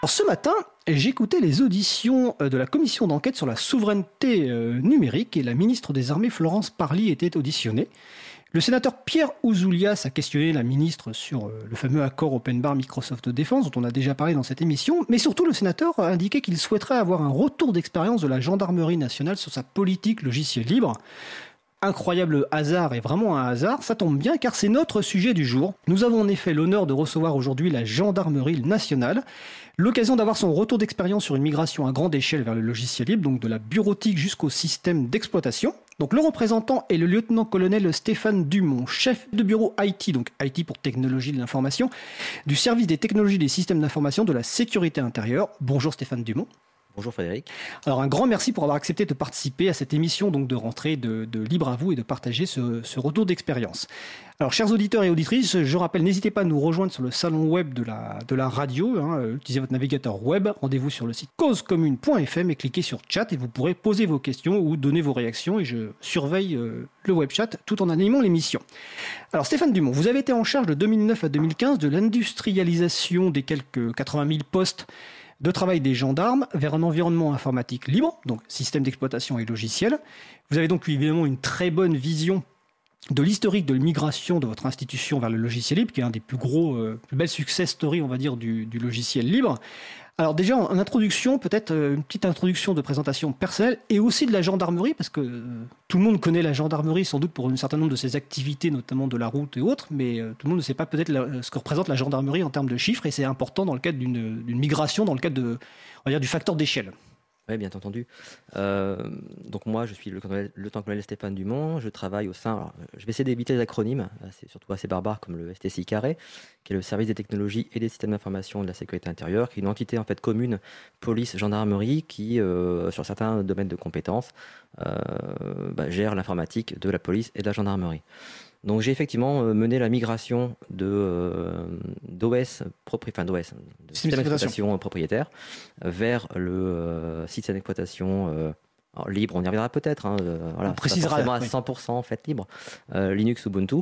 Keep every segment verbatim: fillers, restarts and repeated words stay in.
Alors, ce matin, j'écoutais les auditions de la commission d'enquête sur la souveraineté euh, numérique et la ministre des Armées Florence Parly était auditionnée. Le sénateur Pierre Ouzoulias a questionné la ministre sur euh, le fameux accord Open Bar Microsoft Défense dont on a déjà parlé dans cette émission, mais surtout le sénateur a indiqué qu'il souhaiterait avoir un retour d'expérience de la gendarmerie nationale sur sa politique logiciel libre. Incroyable hasard et vraiment un hasard, ça tombe bien car c'est notre sujet du jour. Nous avons en effet l'honneur de recevoir aujourd'hui la gendarmerie nationale, l'occasion d'avoir son retour d'expérience sur une migration à grande échelle vers le logiciel libre, donc de la bureautique jusqu'au système d'exploitation. Donc le représentant est le lieutenant-colonel Stéphane Dumont, chef de bureau I T, donc I T pour technologie de l'information, du service des technologies des systèmes d'information de la sécurité intérieure. Bonjour Stéphane Dumont. Bonjour Frédéric. Alors un grand merci pour avoir accepté de participer à cette émission donc de rentrée de, de Libre à vous et de partager ce, ce retour d'expérience. Alors chers auditeurs et auditrices, je rappelle, n'hésitez pas à nous rejoindre sur le salon web de la, de la radio. Hein, utilisez votre navigateur web, rendez-vous sur le site cause commune point f m et cliquez sur chat et vous pourrez poser vos questions ou donner vos réactions et je surveille euh, le web chat tout en animant l'émission. Alors Stéphane Dumont, vous avez été en charge de deux mille neuf à deux mille quinze de l'industrialisation des quelques quatre-vingt mille postes de travail des gendarmes vers un environnement informatique libre, donc système d'exploitation et logiciel. Vous avez donc évidemment une très bonne vision de l'historique de l'immigration de votre institution vers le logiciel libre, qui est un des plus gros, euh, plus belles success stories, on va dire, du, du logiciel libre. Alors déjà, en introduction, peut-être euh, une petite introduction de présentation personnelle et aussi de la gendarmerie, parce que euh, tout le monde connaît la gendarmerie sans doute pour un certain nombre de ses activités, notamment de la route et autres, mais euh, tout le monde ne sait pas peut-être la, ce que représente la gendarmerie en termes de chiffres, et c'est important dans le cadre d'une, d'une migration, dans le cadre de, on va dire, du facteur d'échelle. Oui, bien entendu. Euh, donc moi, je suis le lieutenant-colonel Stéphane Dumont. Je travaille au sein... Alors, je vais essayer d'éviter les acronymes, c'est surtout assez barbare, comme le S T C I carré, qui est le service des technologies et des systèmes d'information de la sécurité intérieure, qui est une entité en fait commune police-gendarmerie qui, euh, sur certains domaines de compétences, euh, bah, gère l'informatique de la police et de la gendarmerie. Donc j'ai effectivement mené la migration de euh, d'O S, propri, enfin d'O S, de système d'exploitation propriétaire, vers le euh, système d'exploitation euh, libre. On y reviendra peut-être. Hein, euh, voilà, on précisera pas forcément à cent pour cent en fait libre. Euh, Linux Ubuntu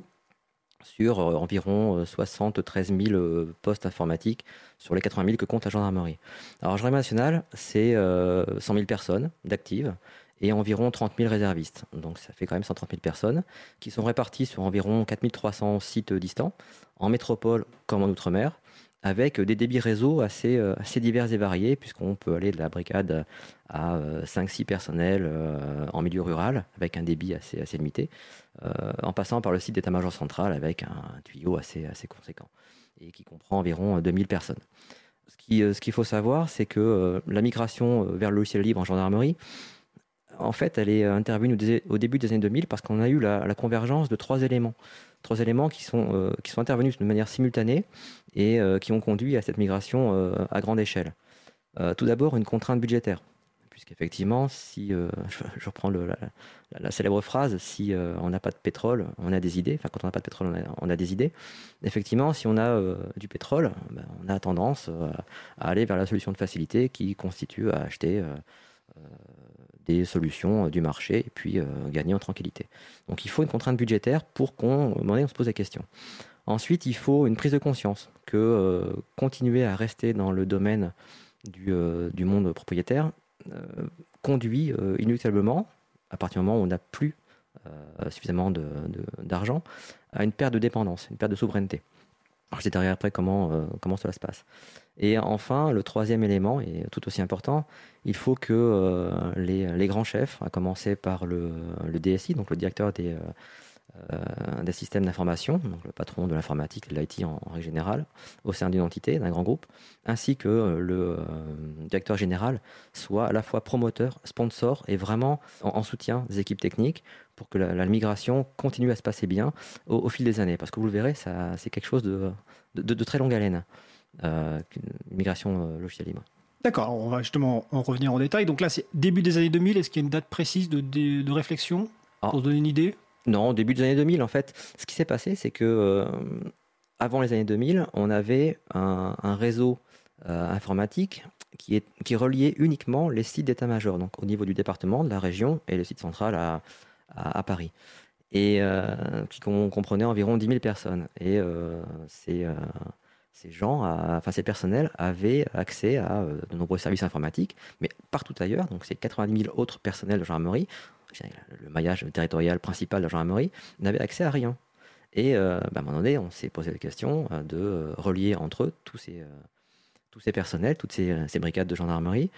sur euh, environ soixante-treize mille euh, postes informatiques sur les quatre-vingt mille que compte la gendarmerie. Alors la gendarmerie nationale, c'est euh, cent mille personnes d'actives et environ trente mille réservistes. Donc ça fait quand même cent trente mille personnes qui sont réparties sur environ quatre mille trois cents sites distants, en métropole comme en outre-mer, avec des débits réseau assez, assez divers et variés, puisqu'on peut aller de la brigade à cinq six personnels euh, en milieu rural, avec un débit assez, assez limité, euh, en passant par le site d'état-major central avec un tuyau assez, assez conséquent, et qui comprend environ deux mille personnes. Ce, qui, ce qu'il faut savoir, c'est que euh, la migration vers le logiciel libre en gendarmerie, en fait, elle est intervenue au début des années deux mille parce qu'on a eu la, la convergence de trois éléments. Trois éléments qui sont, euh, qui sont intervenus de manière simultanée et euh, qui ont conduit à cette migration euh, à grande échelle. Euh, tout d'abord, une contrainte budgétaire. Puisqu'effectivement, si, euh, je, je reprends le, la, la, la célèbre phrase, si euh, on n'a pas de pétrole, on a des idées. Enfin, quand on n'a pas de pétrole, on a, on a des idées. Effectivement, si on a euh, du pétrole, ben, on a tendance euh, à aller vers la solution de facilité qui constitue à acheter... Euh, euh, des solutions du marché et puis euh, gagner en tranquillité. Donc il faut une contrainte budgétaire pour qu'on on se pose la question. Ensuite, il faut une prise de conscience que euh, continuer à rester dans le domaine du, euh, du monde propriétaire euh, conduit euh, inéluctablement, à partir du moment où on n'a plus euh, suffisamment de, de, d'argent, à une perte de dépendance, une perte de souveraineté. Alors, je détaillerai après comment, euh, comment cela se passe. Et enfin, le troisième élément, et tout aussi important, il faut que euh, les, les grands chefs, à commencer par le, le D S I, donc le directeur des, euh, des systèmes d'information, donc le patron de l'informatique et de l'I T en, en règle générale, au sein d'une entité, d'un grand groupe, ainsi que le euh, directeur général, soit à la fois promoteur, sponsor et vraiment en, en soutien des équipes techniques pour que la, la migration continue à se passer bien au, au fil des années. Parce que vous le verrez, ça, c'est quelque chose de, de, de très longue haleine. Euh, une migration euh, logicielle libre. D'accord, on va justement en revenir en détail. Donc là, c'est début des années deux mille. Est-ce qu'il y a une date précise de, de, de réflexion pour ah. se donner une idée ? Non, début des années deux mille, en fait. Ce qui s'est passé, c'est que euh, avant les années deux mille, on avait un, un réseau euh, informatique qui, est, qui reliait uniquement les sites d'état-major, donc au niveau du département, de la région et le site central à, à, à Paris. Et euh, qui comprenait environ dix mille personnes. Et euh, c'est... Euh, ces gens, à, enfin ces personnels avaient accès à euh, de nombreux services informatiques, mais partout ailleurs, donc ces quatre-vingt-dix mille autres personnels de gendarmerie, le maillage territorial principal de la gendarmerie, n'avaient accès à rien. Et euh, bah, à un moment donné, on s'est posé la question euh, de euh, relier entre eux tous ces, euh, tous ces personnels, toutes ces, ces brigades de gendarmerie,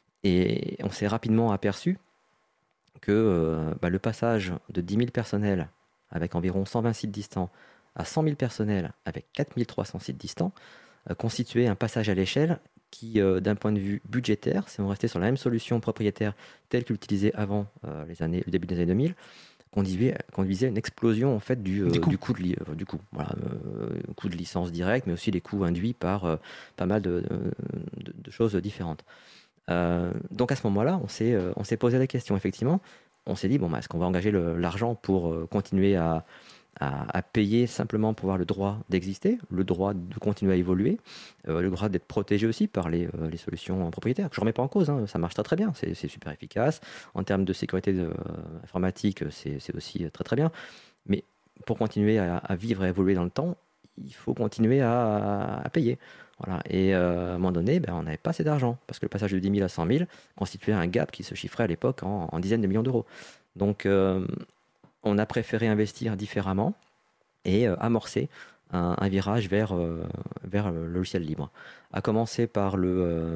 et on s'est rapidement aperçu que euh, bah, le passage de dix mille personnels avec environ cent vingt sites distants à cent mille personnels avec quatre mille trois cents sites distants euh, constituait un passage à l'échelle qui, euh, d'un point de vue budgétaire, si on restait sur la même solution propriétaire telle que l'utilisait avant euh, les années, le début des années deux mille, conduisait, conduisait à une explosion en fait, du, euh, du, du coût de, li- euh, du coût. Voilà, euh, coût de licence directe, mais aussi les coûts induits par euh, pas mal de, de, de choses différentes. Euh, donc à ce moment-là, on s'est, euh, on s'est posé la question, effectivement. On s'est dit, bon, bah, est-ce qu'on va engager le, l'argent pour euh, continuer à, à, à payer simplement pour avoir le droit d'exister, le droit de continuer à évoluer, euh, le droit d'être protégé aussi par les, euh, les solutions propriétaires. Je ne remets pas en cause, hein, ça marche très très bien, c'est, c'est super efficace. En termes de sécurité de, euh, informatique, c'est, c'est aussi très très bien. Mais pour continuer à, à vivre et à évoluer dans le temps, il faut continuer à, à payer. Voilà. Et euh, à un moment donné, ben, on n'avait pas assez d'argent, parce que le passage de dix mille à cent mille constituait un gap qui se chiffrait à l'époque en, en dizaines de millions d'euros. Donc euh, on a préféré investir différemment et euh, amorcer un, un virage vers, euh, vers le logiciel libre. À commencer par le, euh,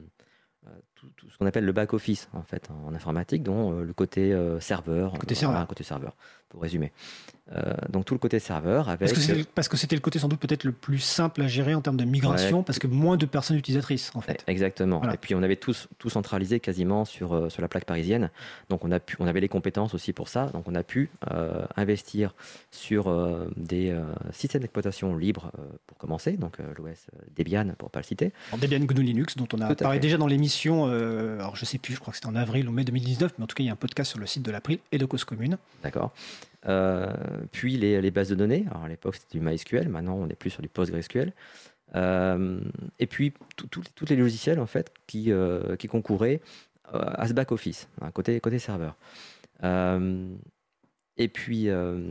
tout, tout ce qu'on appelle le back-office en, fait, en informatique, dont euh, le côté euh, serveur, Côté voilà, serveur. côté serveur, pour résumer. Euh, donc tout le côté serveur avec... Parce que, c'est, parce que c'était le côté sans doute peut-être le plus simple à gérer en termes de migration, Ouais. parce que moins de personnes utilisatrices en fait. Exactement. Voilà. Et puis on avait tous tout centralisé quasiment sur, euh, sur la plaque parisienne. Donc on, a pu, on avait les compétences aussi pour ça. Donc on a pu euh, investir sur euh, des euh, systèmes d'exploitation libres euh, pour commencer. Donc euh, l'O S Debian pour ne pas le citer. Alors, Debian G N U Linux dont on a parlé fait. déjà dans l'émission, euh, alors je sais plus, je crois que c'était en avril ou mai deux mille dix-neuf, mais en tout cas il y a un podcast sur le site de l'April et de Cause Commune. D'accord. Euh, puis les, les bases de données. Alors à l'époque c'était du MySQL, maintenant on est plus sur du PostgreSQL. Euh, et puis tous les logiciels en fait qui, euh, qui concouraient euh, à ce back-office, hein, côté, côté serveur. Euh, et puis euh,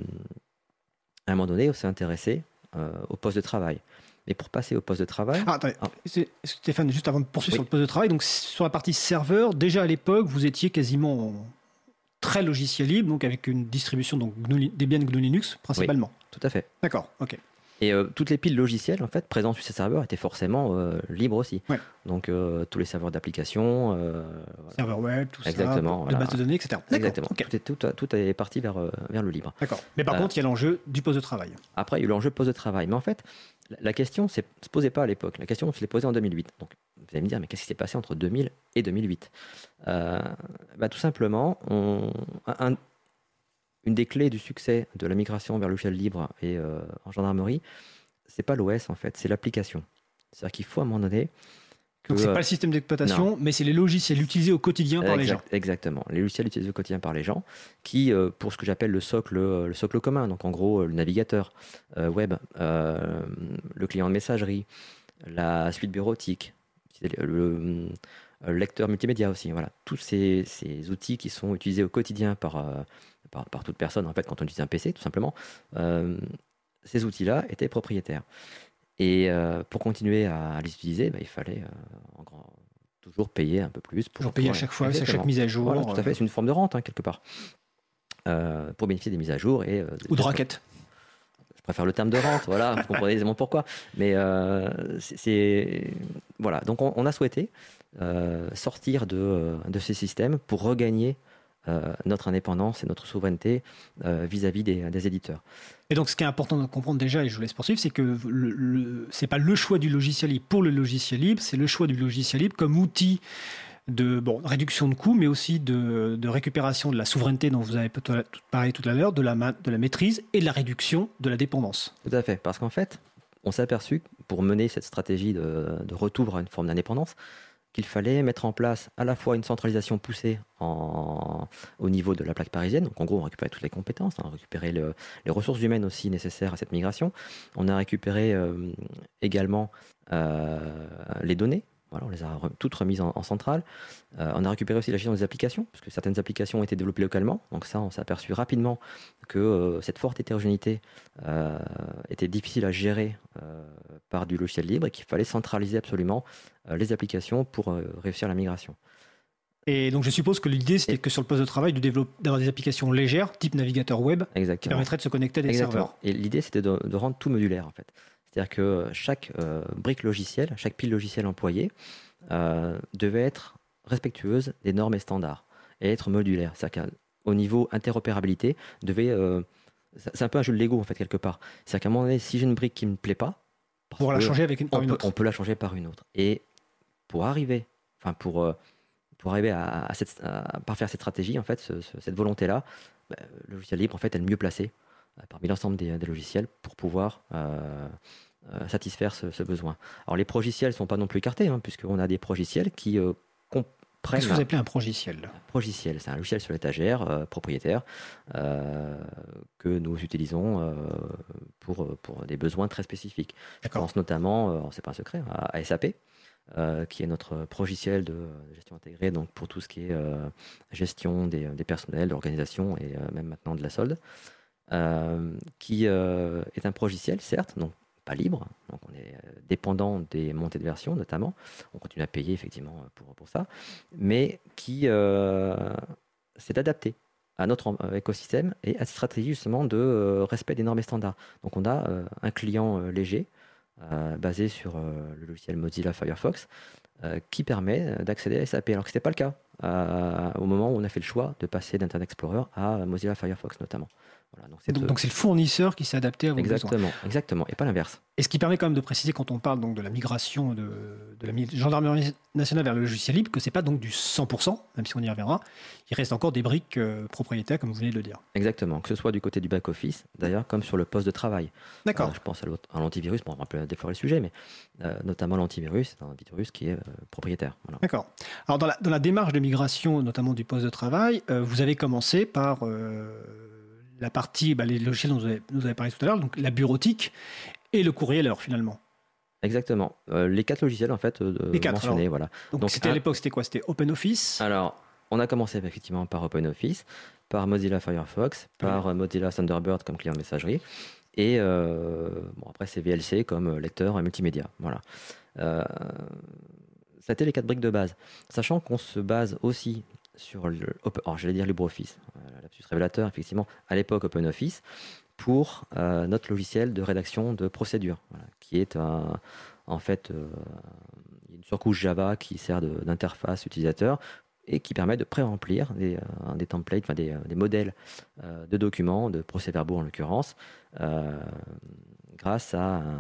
à un moment donné on s'est intéressé euh, au poste de travail. Mais pour passer au poste de travail... Ah, attendez, ah. Stéphane, juste avant de poursuivre oui. sur le poste de travail, donc sur la partie serveur, déjà à l'époque vous étiez quasiment très logiciel libre, donc avec une distribution donc Debian G N U Linux principalement. Oui, tout à fait. D'accord, ok. Et euh, toutes les piles logicielles en fait présentes sur ces serveurs étaient forcément euh, libres aussi. Ouais. Donc euh, tous les serveurs d'application, euh, voilà. Serveur web, tout exactement, ça, voilà. les bases de données, et cetera. Exactement. Okay. Tout, est, tout, tout est parti vers, euh, vers le libre. D'accord. Mais par euh, contre, il y a l'enjeu du poste de travail. Après, il y a eu l'enjeu poste de travail. Mais en fait, la, la question ne se posait pas à l'époque. La question se l'est posée en deux mille huit. Donc, vous allez me dire, mais qu'est-ce qui s'est passé entre deux mille et deux mille huit euh, bah, tout simplement, on, un, une des clés du succès de la migration vers le logiciel libre et euh, en gendarmerie, c'est pas l'O S en fait, c'est l'application. C'est-à-dire qu'il faut à un moment donné. Que, Donc c'est euh, pas le système d'exploitation, mais c'est les logiciels utilisés au quotidien par exact, les gens. Exactement, les logiciels utilisés au quotidien par les gens, qui euh, pour ce que j'appelle le socle, le socle commun, donc en gros le navigateur euh, web, euh, le client de messagerie, la suite bureautique, le, le, le lecteur multimédia aussi. Voilà, tous ces, ces outils qui sont utilisés au quotidien par, euh, par, par toute personne en fait quand on utilise un P C tout simplement. Euh, ces outils-là étaient propriétaires. Et euh, pour continuer à, à les utiliser, bah, il fallait euh, en grand, toujours payer un peu plus. Pour toujours payer à chaque fois, à chaque mise à jour. Voilà, tout à fait, c'est une forme de rente, hein, quelque part, euh, pour bénéficier des mises à jour. Et, euh, Ou de raquettes. Je préfère le terme de rente, voilà, vous comprenez aisément pourquoi. Mais euh, c'est, c'est... Voilà, donc on, on a souhaité euh, sortir de, de ces systèmes pour regagner Euh, notre indépendance et notre souveraineté euh, vis-à-vis des, des éditeurs. Et donc, ce qui est important de comprendre déjà, et je vous laisse poursuivre, c'est que le, le, c'est pas le choix du logiciel libre pour le logiciel libre, c'est le choix du logiciel libre comme outil de bon, réduction de coûts, mais aussi de, de récupération de la souveraineté dont vous avez parlé tout à l'heure, de la, de la maîtrise et de la réduction de la dépendance. Tout à fait, parce qu'en fait, on s'est aperçu que pour mener cette stratégie de, de retour à une forme d'indépendance, qu'il fallait mettre en place à la fois une centralisation poussée en, au niveau de la plaque parisienne. Donc en gros, on récupérait toutes les compétences, on a récupéré le, les ressources humaines aussi nécessaires à cette migration. On a récupéré euh, également euh, les données, Voilà, on les a re- toutes remises en, en centrale. Euh, on a récupéré aussi la gestion des applications, parce que certaines applications ont été développées localement. Donc ça, on s'est aperçu rapidement que euh, cette forte hétérogénéité euh, était difficile à gérer euh, par du logiciel libre et qu'il fallait centraliser absolument euh, les applications pour euh, réussir la migration. Et donc je suppose que l'idée c'était Et- que sur le poste de travail, de développer, d'avoir des applications légères, type navigateur web, qui Exactement. permettraient de se connecter à des Exactement. serveurs. Et l'idée, c'était de, de rendre tout modulaire, en fait. C'est-à-dire que chaque euh, brique logicielle, chaque pile logicielle employée euh, devait être respectueuse des normes et standards et être modulaire. C'est-à-dire qu'au niveau interopérabilité, devait, euh, c'est c'est un peu un jeu de Lego, en fait, quelque part. C'est-à-dire qu'à un moment donné, si j'ai une brique qui ne me plaît pas, parce Pour la que changer avec une, par on une peut, autre. on peut la changer par une autre. Et pour arriver, enfin, pour, euh, pour arriver à, à, cette, à parfaire cette stratégie, en fait, ce- ce- cette volonté-là, bah, le logiciel libre, en fait, est le mieux placé euh, parmi l'ensemble des, des logiciels pour pouvoir euh, euh, satisfaire ce, ce besoin. Alors les progiciels ne sont pas non plus écartés, hein, puisqu'on a des progiciels qui euh, comprennent... Qu'est-ce que vous appelez un progiciel? Progiciel, c'est un logiciel sur l'étagère euh, propriétaire euh, que nous utilisons euh, pour, pour des besoins très spécifiques. Je D'accord. pense notamment, euh, c'est pas un secret, à, à S A P, euh, qui est notre progiciel de gestion intégrée, donc pour tout ce qui est euh, gestion des, des personnels, de l'organisation et euh, même maintenant de la solde, euh, qui euh, est un progiciel, certes, donc pas libre, donc on est euh, dépendant des montées de version notamment, on continue à payer effectivement pour, pour ça, mais qui euh, s'est adapté à notre en- euh, écosystème et à cette stratégie justement de euh, respect des normes et standards. Donc on a euh, un client euh, léger, euh, basé sur euh, le logiciel Mozilla Firefox, euh, qui permet d'accéder à S A P, alors que ce n'était pas le cas euh, au moment où on a fait le choix de passer d'Internet Explorer à Mozilla Firefox notamment. Voilà, donc c'est Donc euh, donc c'est le fournisseur qui s'est adapté à vos besoins. exactement, exactement, et pas l'inverse. Et ce qui permet quand même de préciser quand on parle donc de la migration de, de la mi- gendarmerie nationale vers le logiciel libre que c'est pas donc du cent pour cent, même si on y reviendra. Il reste encore des briques euh, propriétaires comme vous venez de le dire. Exactement, que ce soit du côté du back-office, d'ailleurs, comme sur le poste de travail. D'accord. Euh, je pense à l'autre- à l'antivirus, bon, on va un peu déflorer le sujet, mais euh, notamment l'antivirus, c'est un antivirus qui est euh, propriétaire. Voilà. D'accord. Alors dans la, dans la démarche de migration, notamment du poste de travail, euh, vous avez commencé par euh, la partie, bah, les logiciels dont vous avez, vous avez parlé tout à l'heure, donc la bureautique et le courrieleur finalement. Exactement. Euh, les quatre logiciels, en fait, euh, Les quatre, mentionnés, alors. voilà. Donc, Donc, c'était à un- l'époque, c'était quoi? C'était OpenOffice. Alors, on a commencé effectivement par OpenOffice, par Mozilla Firefox, par euh, Mozilla Thunderbird comme client de messagerie, et euh, bon, après c'est V L C comme euh, lecteur et multimédia. Voilà. Euh, ça a été les quatre briques de base, sachant qu'on se base aussi sur le, Open- alors j'allais dire LibreOffice, euh, lapsus révélateur, effectivement, à l'époque OpenOffice, pour euh, notre logiciel de rédaction de procédure, voilà, qui est un, en fait euh, une surcouche Java qui sert de- d'interface utilisateur et qui permet de pré-remplir des, euh, des templates, enfin des, euh, des modèles euh, de documents, de procès-verbaux en l'occurrence, euh, grâce à un,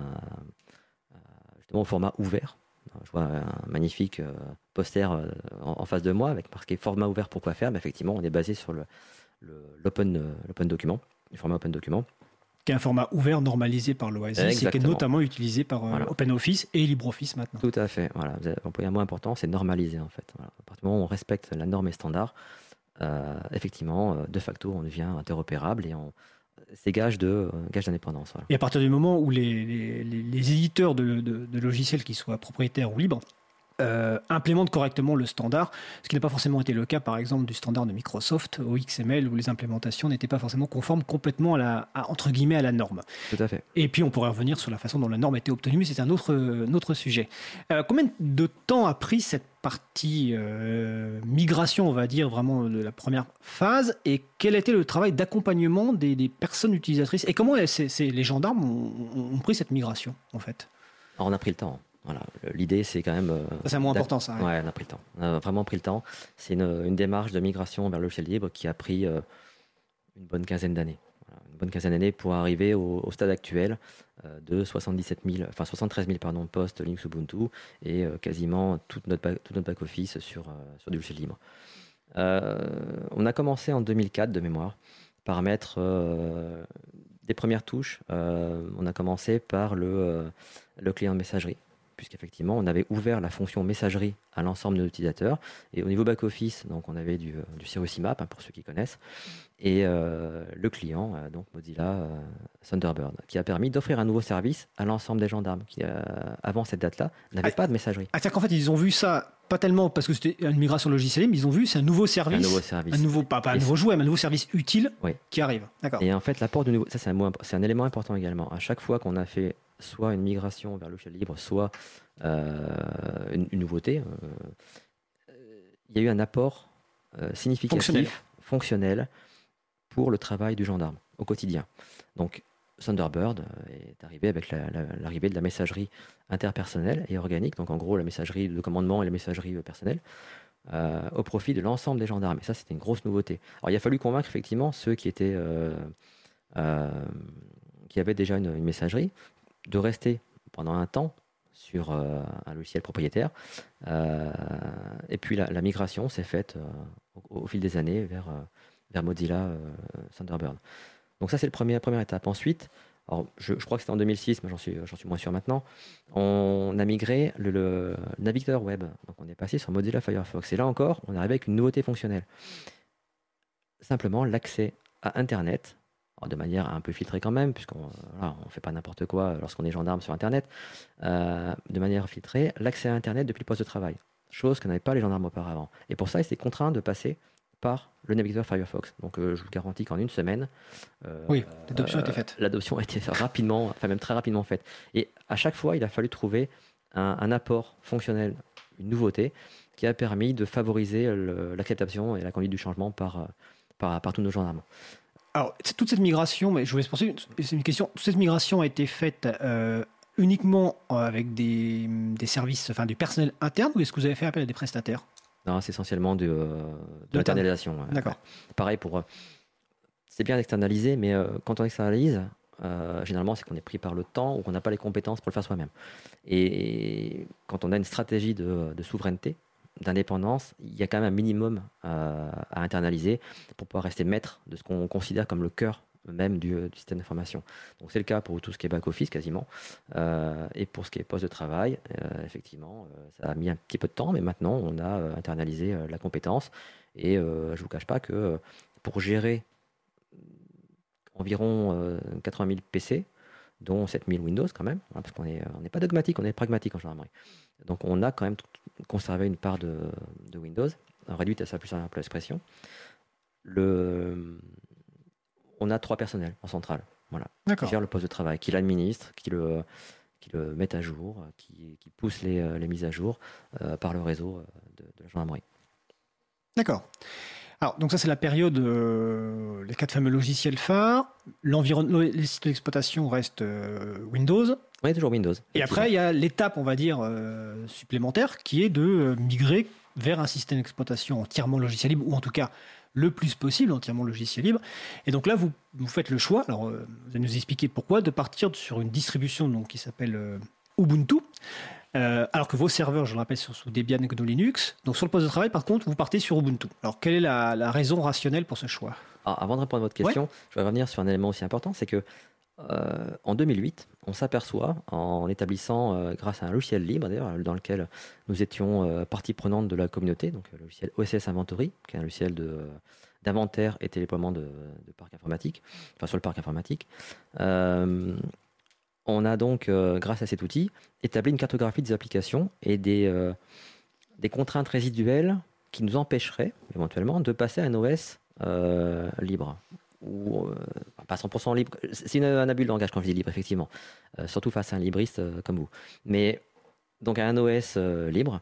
justement au format ouvert. Je vois un magnifique euh, poster euh, en, en face de moi avec marqué format ouvert pour quoi faire. Mais effectivement, on est basé sur le, le- l'open, euh, l'open document, le format open document. Qui est un format ouvert normalisé par l'Oasis et qui est Exactement. notamment utilisé par euh, Voilà. OpenOffice et LibreOffice maintenant. Tout à fait. Voilà. Vous avez employé un mot important, c'est normaliser en fait. Voilà. À partir du moment où on respecte la norme et standard, euh, effectivement, euh, de facto, on devient interopérable et on, c'est gage de euh, gage d'indépendance. Voilà. Et à partir du moment où les, les- les- les éditeurs de, de- de logiciels, qu'ils soient propriétaires ou libres, euh, implémentent correctement le standard, ce qui n'a pas forcément été le cas, par exemple, du standard de Microsoft au X M L, où les implémentations n'étaient pas forcément conformes complètement à la, à, entre guillemets, à la norme. Tout à fait. Et puis on pourrait revenir sur la façon dont la norme a été obtenue, mais c'est un autre, un autre sujet. Euh, combien de temps a pris cette partie euh, migration, on va dire, vraiment de la première phase, et quel était le travail d'accompagnement des, des personnes utilisatrices? Et comment c'est, c'est, les gendarmes ont, ont pris cette migration, en fait? Alors, on a pris le temps. Voilà. L'idée, c'est quand même. euh, Ça, c'est un mot d'ac- important, ça. Ouais. Ouais, on a pris le temps. On a vraiment pris le temps. C'est une, une démarche de migration vers le logiciel libre qui a pris euh, une bonne quinzaine d'années. Voilà, une bonne quinzaine d'années pour arriver au, au stade actuel euh, de soixante-dix-sept mille, enfin soixante-treize mille pardon, postes Linux Ubuntu et euh, quasiment tout notre, back- tout notre back-office sur, euh, sur du logiciel libre. Euh, on a commencé en deux mille quatre de mémoire par mettre euh, des premières touches. Euh, on a commencé par le, euh, le client de messagerie, puisqu'effectivement, on avait ouvert la fonction messagerie à l'ensemble de nos utilisateurs. Et au niveau back-office, donc on avait du, du Cirrus I M A P, hein, pour ceux qui connaissent, et euh, le client, euh, donc Mozilla euh, Thunderbird, qui a permis d'offrir un nouveau service à l'ensemble des gendarmes qui, euh, avant cette date-là, n'avaient ah, pas de messagerie. Ah, c'est-à-dire qu'en fait, ils ont vu ça, pas tellement parce que c'était une migration logicielle, mais ils ont vu c'est un nouveau service. Un nouveau service. Un nouveau, pas, pas un nouveau jouet, mais un nouveau service utile oui. qui arrive. D'accord. Et en fait, l'apport de nouveau, ça c'est un, mot, c'est un élément important également. À chaque fois qu'on a fait soit une migration vers le logiciel libre, soit euh, une, une nouveauté, euh, il y a eu un apport euh, significatif, fonctionnel. fonctionnel, pour le travail du gendarme au quotidien. Donc, Thunderbird est arrivé avec la, la, l'arrivée de la messagerie interpersonnelle et organique, donc en gros la messagerie de commandement et la messagerie personnelle, euh, au profit de l'ensemble des gendarmes. Et ça, c'était une grosse nouveauté. Alors, il a fallu convaincre effectivement ceux qui étaient, euh, euh, qui avaient déjà une, une messagerie, de rester pendant un temps sur euh, un logiciel propriétaire. Euh, et puis la, la migration s'est faite euh, au, au fil des années vers, euh, vers Mozilla euh, Thunderbird. Donc ça, c'est la première, première étape. Ensuite, alors je, je crois que c'était en deux mille six, mais j'en suis, j'en suis moins sûr maintenant, on a migré le, le navigateur web. Donc on est passé sur Mozilla Firefox. Et là encore, on est arrivé avec une nouveauté fonctionnelle. Simplement l'accès à Internet, alors de manière un peu filtrée quand même, puisqu'on voilà, ne fait pas n'importe quoi lorsqu'on est gendarme sur Internet, euh, de manière filtrée, l'accès à Internet depuis le poste de travail. Chose que n'avaient pas les gendarmes auparavant. Et pour ça, ils étaient contraints de passer par le navigateur Firefox. Donc euh, je vous garantis qu'en une semaine, euh, oui, l'adoption euh, a été faite. L'adoption a été rapidement, enfin même très rapidement faite. Et à chaque fois, il a fallu trouver un, un apport fonctionnel, une nouveauté, qui a permis de favoriser le, l'acceptation et la conduite du changement par, par, par tous nos gendarmes. Alors, toute cette migration, mais je voulais se penser, c'est une question, toute cette migration a été faite euh, uniquement avec des, des services, enfin du personnel interne, ou est-ce que vous avez fait appel à des prestataires? Non, c'est essentiellement de, euh, de l'internalisation. Ouais. D'accord. Pareil pour. Euh, c'est bien d'externaliser, mais euh, quand on externalise, euh, généralement, c'est qu'on est pris par le temps ou qu'on n'a pas les compétences pour le faire soi-même. Et, et quand on a une stratégie de, de souveraineté, d'indépendance, il y a quand même un minimum euh, à internaliser pour pouvoir rester maître de ce qu'on considère comme le cœur même du, du système d'information. Donc c'est le cas pour tout ce qui est back-office quasiment. Euh, et pour ce qui est poste de travail, euh, effectivement, euh, ça a mis un petit peu de temps, mais maintenant on a euh, internalisé euh, la compétence. Et euh, je ne vous cache pas que euh, pour gérer environ euh, quatre-vingt mille P C, dont sept mille Windows quand même, hein, parce qu'on n'est on n'est pas dogmatique, on est pragmatique en gendarmerie. Donc on a quand même conservé une part de, de Windows, réduite à sa plus simple expression. Le... On a trois personnels en centrale, voilà, qui gèrent le poste de travail, qui l'administrent, qui le, qui le mettent à jour, qui, qui poussent les, les mises à jour euh, par le réseau de, de la gendarmerie. D'accord. Alors, donc ça, c'est la période, euh, les quatre fameux logiciels phares. L'environnement, les sites d'exploitation restent euh, Windows. Oui, toujours Windows. Et après, il y a l'étape, on va dire, euh, supplémentaire, qui est de euh, migrer vers un système d'exploitation entièrement logiciel libre, ou en tout cas le plus possible entièrement logiciel libre. Et donc là, vous, vous faites le choix, alors euh, vous allez nous expliquer pourquoi, de partir sur une distribution donc, qui s'appelle euh, Ubuntu. Euh, alors que vos serveurs, je le rappelle, sont sous Debian et G N U Linux. Donc sur le poste de travail, par contre, vous partez sur Ubuntu. Alors quelle est la, la raison rationnelle pour ce choix? Alors, avant de répondre à votre question, ouais. je voudrais revenir sur un élément aussi important, c'est que euh, en deux mille huit, on s'aperçoit, en établissant, euh, grâce à un logiciel libre d'ailleurs, dans lequel nous étions euh, partie prenante de la communauté, donc le logiciel O S S Inventory, qui est un logiciel de, d'inventaire et déploiement de, de parc informatique, enfin sur le parc informatique. Euh, On a donc, euh, grâce à cet outil, établi une cartographie des applications et des, euh, des contraintes résiduelles qui nous empêcheraient, éventuellement, de passer à un O S euh, libre. Ou euh, pas cent pour cent libre. C'est une, un abus de langage quand je dis libre, effectivement. Euh, surtout face à un libriste euh, comme vous. Mais donc à un O S euh, libre.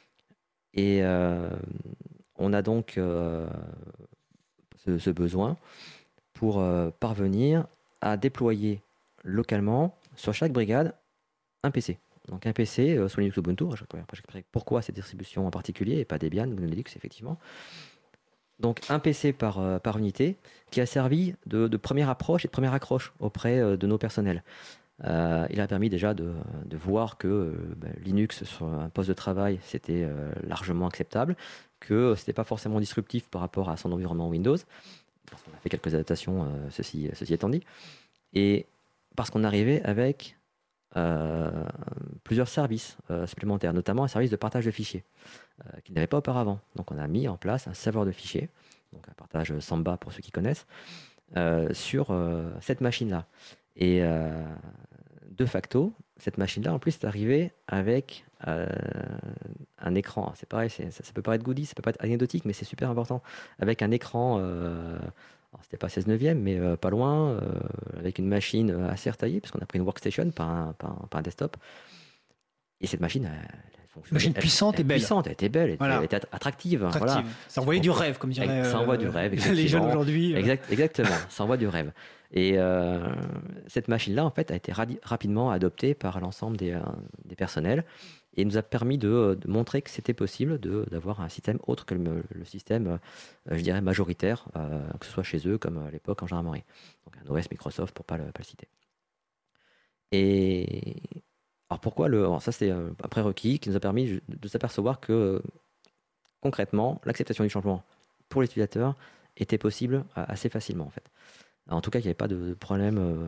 Et euh, on a donc euh, ce, ce besoin pour euh, parvenir à déployer localement sur chaque brigade un P C. Donc un P C euh, sous Linux Ubuntu. Je j'expliquerai pourquoi cette distribution en particulier et pas Debian ou Linux effectivement. Donc un P C par, euh, par unité qui a servi de, de première approche et de première accroche auprès euh, de nos personnels. Euh, il a permis déjà de, de voir que euh, bah, Linux sur un poste de travail c'était euh, largement acceptable, que c'était pas forcément disruptif par rapport à son environnement Windows. Parce qu'on a fait quelques adaptations, euh, ceci, ceci étant dit. Et parce qu'on arrivait avec euh, plusieurs services euh, supplémentaires, notamment un service de partage de fichiers euh, qu'il n'avait pas auparavant. Donc on a mis en place un serveur de fichiers, donc un partage Samba pour ceux qui connaissent, euh, sur euh, cette machine-là. Et euh, de facto, cette machine-là, en plus, est arrivée avec euh, un écran. C'est pareil, c'est, ça, ça peut paraître goodies, ça peut pas être anecdotique, mais c'est super important. Avec un écran, euh, alors c'était pas seize neuvième, mais euh, pas loin, euh, avec une machine assez retaillée, parce qu'on a pris une workstation, pas un, pas un, pas un desktop. Et cette machine, elle, elle fonctionnait. Machine elle, puissante elle, et belle. Puissante, elle était belle, elle, voilà. était, elle était attractive. attractive. Voilà. Ça envoyait du rêve, comme dirait ça envoie du rêve, les jeunes aujourd'hui. Exact, exactement, ça envoie du rêve. Et euh, cette machine-là, en fait, a été radi- rapidement adoptée par l'ensemble des, euh, des personnels et nous a permis de, de montrer que c'était possible de, d'avoir un système autre que le, le système, euh, je dirais, majoritaire, euh, que ce soit chez eux comme à l'époque en gendarmerie. Donc un O S Microsoft pour ne pas, pas le citer. Et alors pourquoi le, alors ça c'est un prérequis qui nous a permis de, de s'apercevoir que concrètement, l'acceptation du changement pour les utilisateurs était possible assez facilement en fait. En tout cas, il n'y avait pas de problème euh,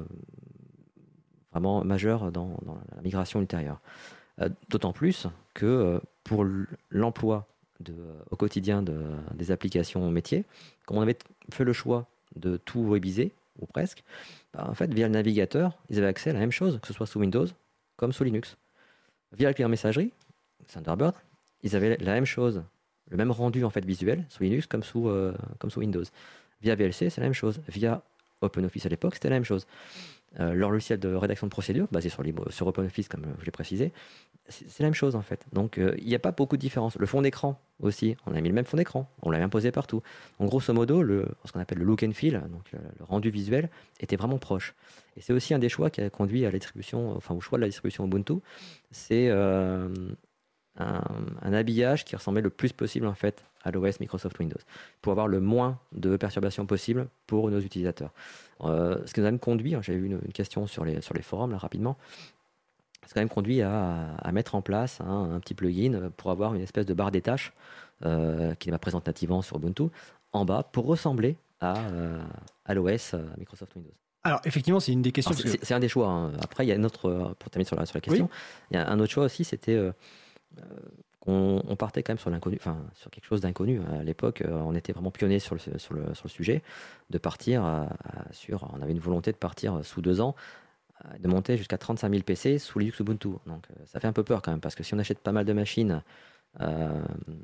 vraiment majeur dans, dans la migration ultérieure. Euh, d'autant plus que euh, pour l'emploi de, au quotidien de, des applications métiers, comme on avait fait le choix de tout webiser, ou presque, bah, en fait, via le navigateur, ils avaient accès à la même chose, que ce soit sous Windows comme sous Linux. Via le client messagerie, Thunderbird, ils avaient la même chose, le même rendu en fait visuel sous Linux comme sous, euh, comme sous Windows. Via V L C, c'est la même chose. Via OpenOffice à l'époque, c'était la même chose. Euh, leur logiciel de rédaction de procédures, basé sur, sur OpenOffice, comme je l'ai précisé, c'est, c'est la même chose en fait. Donc il euh, n'y a pas beaucoup de différence. Le fond d'écran aussi, on a mis le même fond d'écran, on l'a imposé partout. En grosso modo, le, ce qu'on appelle le look and feel, donc le, le rendu visuel, était vraiment proche. Et c'est aussi un des choix qui a conduit à la distribution, enfin au choix de la distribution Ubuntu, c'est euh, un, un habillage qui ressemblait le plus possible en fait à l'O S Microsoft Windows, pour avoir le moins de perturbations possible pour nos utilisateurs. Euh, ce qui nous a même conduit, j'avais eu une, une question sur les, sur les forums là rapidement, ça a quand même conduit à, à mettre en place hein, un petit plugin pour avoir une espèce de barre des tâches euh, qui n'est pas présente nativement sur Ubuntu, en bas, pour ressembler à, euh, à l'O S Microsoft Windows. Alors, effectivement, c'est une des questions. Alors, c'est, que... c'est un des choix. Hein. Après, il y a un autre, pour terminer sur la, sur la question, oui. Il y a un autre choix aussi, c'était euh, qu'on on partait quand même sur l'inconnu, enfin, sur quelque chose d'inconnu. À l'époque, euh, on était vraiment pionniers sur le, sur le, sur le sujet, de partir à, à, sur, on avait une volonté de partir sous deux ans, de monter jusqu'à trente-cinq mille P C sous Linux Ubuntu. Donc euh, ça fait un peu peur quand même, parce que si on achète pas mal de machines euh,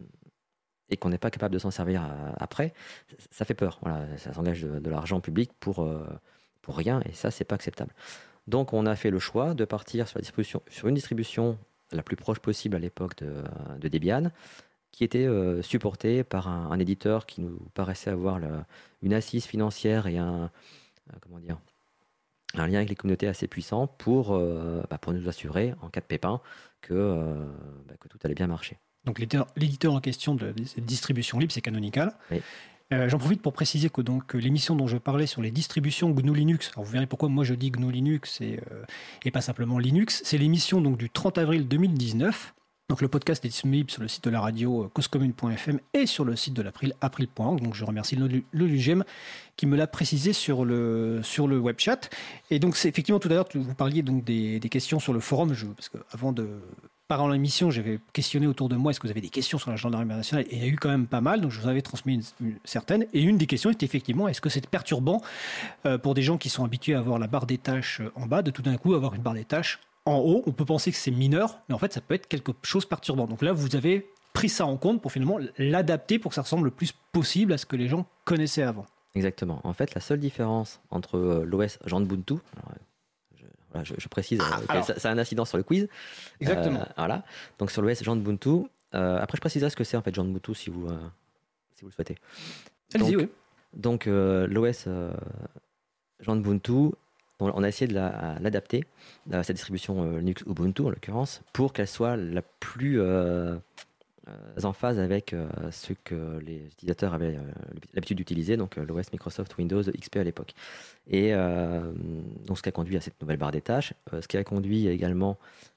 et qu'on n'est pas capable de s'en servir euh, après, ça fait peur. Voilà, ça s'engage de, de l'argent public pour, euh, pour rien, et ça, c'est pas acceptable. Donc on a fait le choix de partir sur, la distribution, sur une distribution la plus proche possible à l'époque de, de Debian, qui était euh, supportée par un, un éditeur qui nous paraissait avoir la, une assise financière et un... Euh, comment dire un lien avec les communautés assez puissant pour, euh, bah pour nous assurer, en cas de pépin, que, euh, bah, que tout allait bien marcher. Donc l'éditeur, l'éditeur en question de, de cette distribution libre, c'est Canonical. Oui. Euh, j'en profite pour préciser que donc, l'émission dont je parlais sur les distributions G N U Linux, alors vous verrez pourquoi moi je dis G N U Linux et, euh, et pas simplement Linux, c'est l'émission donc, du trente avril deux mille dix-neuf. Donc le podcast est disponible sur le site de la radio causecommune point f m et sur le site de l'April, april point org. Donc je remercie le, le L U G E M qui me l'a précisé sur le, sur le web chat. Et donc c'est effectivement tout à l'heure, vous parliez donc des, des questions sur le forum, je, parce qu'avant de parler en émission, j'avais questionné autour de moi, est-ce que vous avez des questions sur la gendarmerie nationale? Et il y a eu quand même pas mal, donc je vous avais transmis une, une certaine. Et une des questions était effectivement, est-ce que c'est perturbant euh, pour des gens qui sont habitués à avoir la barre des tâches en bas, de tout d'un coup avoir une barre des tâches en haut? On peut penser que c'est mineur, mais en fait, ça peut être quelque chose de perturbant. Donc là, vous avez pris ça en compte pour finalement l'adapter pour que ça ressemble le plus possible à ce que les gens connaissaient avant. Exactement. En fait, la seule différence entre euh, l'O S Jean Ubuntu, alors, je, voilà, je, je précise, ah, euh, ça, ça a un incident sur le quiz. Exactement. Euh, voilà. Donc sur l'O S Jean Ubuntu, euh, après je préciserai ce que c'est en fait Jean Ubuntu si vous, euh, si vous le souhaitez. Allez-y, donc, oui. Donc euh, l'O S euh, Jean Ubuntu, on a essayé de la, l'adapter, à cette distribution euh, Linux Ubuntu en l'occurrence, pour qu'elle soit la plus euh, euh, en phase avec euh, ce que les utilisateurs avaient euh, l'habitude d'utiliser, donc euh, l'O S Microsoft Windows X P à l'époque. Et euh, donc ce qui a conduit à cette nouvelle barre des tâches, euh, ce qui a conduit également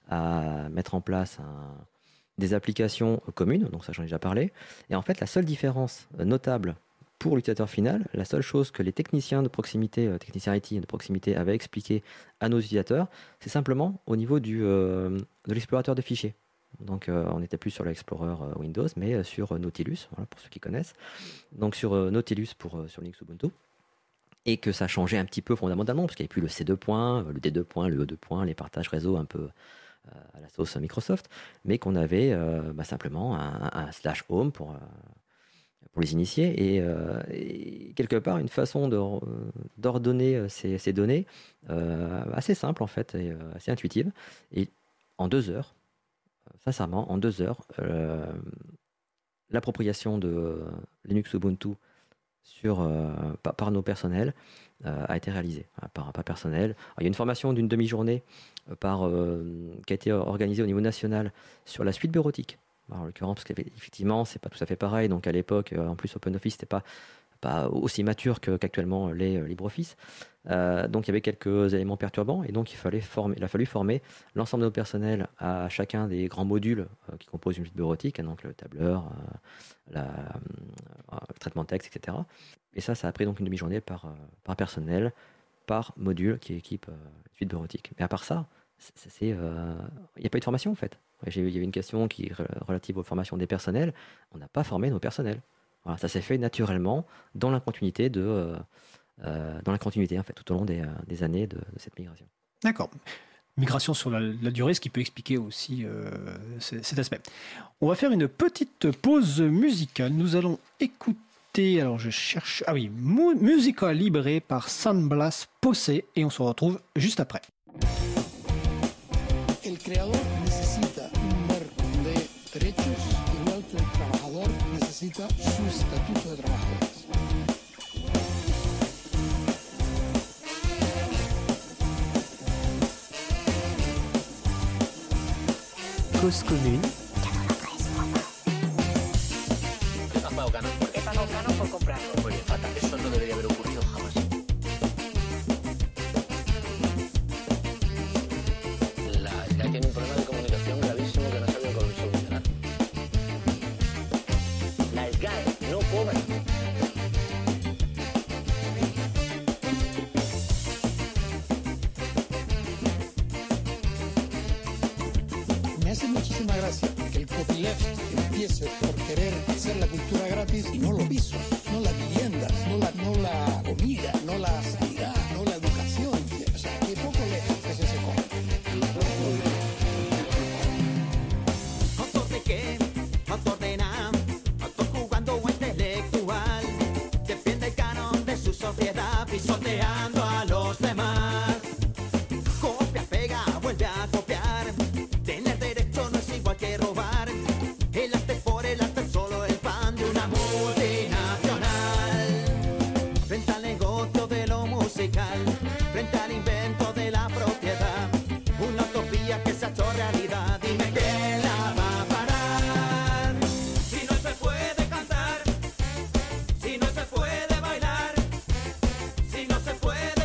à mettre en place un, des applications communes, donc ça j'en ai déjà parlé. Et en fait la seule différence notable pour l'utilisateur final, la seule chose que les techniciens de proximité, euh, techniciens I T de proximité avaient expliqué à nos utilisateurs, c'est simplement au niveau du, euh, de l'explorateur de fichiers. Donc euh, on n'était plus sur l'Explorer euh, Windows, mais euh, sur euh, Nautilus, voilà, pour ceux qui connaissent. Donc sur euh, Nautilus pour euh, sur Linux Ubuntu. Et que ça changeait un petit peu fondamentalement, parce qu'il n'y avait plus le C deux points, le D deux points, le E deux points, les partages réseau un peu euh, à la sauce Microsoft, mais qu'on avait euh, bah, simplement un, un slash home pour, euh, pour les initiés, et, euh, et quelque part une façon de, d'ordonner ces, ces données euh, assez simple en fait, et euh, assez intuitive. Et en deux heures, sincèrement, en deux heures, euh, l'appropriation de Linux Ubuntu sur, euh, par, par nos personnels euh, a été réalisée, hein, par, par personnel. Alors, il y a une formation d'une demi-journée euh, par, euh, qui a été organisée au niveau national sur la suite bureautique. Alors, en l'occurrence, parce qu'effectivement, c'est pas tout à fait pareil. Donc à l'époque, euh, en plus, OpenOffice n'était pas, pas aussi mature que, qu'actuellement l'est euh, LibreOffice. Euh, donc il y avait quelques éléments perturbants, et donc il, fallait former, il a fallu former l'ensemble de nos personnels à chacun des grands modules euh, qui composent une suite bureautique, hein, donc le tableur, euh, la, euh, le traitement de texte, et cetera. Et ça, ça a pris donc une demi-journée par, euh, par personnel, par module qui équipe euh, une suite bureautique. Mais à part ça, c'est, c'est, euh, il n'y a pas eu de formation en fait. J'ai, il y avait une question qui est relative aux formations des personnels. On n'a pas formé nos personnels. Voilà, ça s'est fait naturellement dans la continuité de... Euh, Euh, dans la continuité en fait, tout au long des, euh, des années de, de cette migration. D'accord. Migration sur la, la durée, ce qui peut expliquer aussi euh, c- cet aspect. On va faire une petite pause musicale. Nous allons écouter, alors je cherche, ah oui, Mu- Música Libre par San Blas Posse, et on se retrouve juste après. El creador necesita un marco de derechos igual que el trabajador necesita su estatuto de trabajadores. Cause commune. ¿Has pagado canon? He pagado canon por comprarlo. Muy bien, fatal. Eso no debería haber ocurrido jamás. La SGAE tiene un problema de comunicación gravísimo que no sabía cómo solucionar. La SGAE no cobra. Me hace muchísima gracia que el copyleft empiece por querer hacer la cultura gratis y no los pisos, no las viviendas, no la, no la comida, no la sanidad, no la educación. O sea, qué poco le ofrece ese cómic. ¿Autor de qué? ¿Autor de nada? ¿Autor jugando o intelectual? Defiende el canon de su sociedad pisoteando a los demás. Copia, pega, vuelve a copiar. Tener derecho no es igual que robar. El arte por el arte es solo el pan de una multinacional. Frente al negocio de lo musical, frente al invento de la propiedad, una utopía que se ha hecho realidad. Dime quién la va a parar. Si no se puede cantar, si no se puede bailar, si no se puede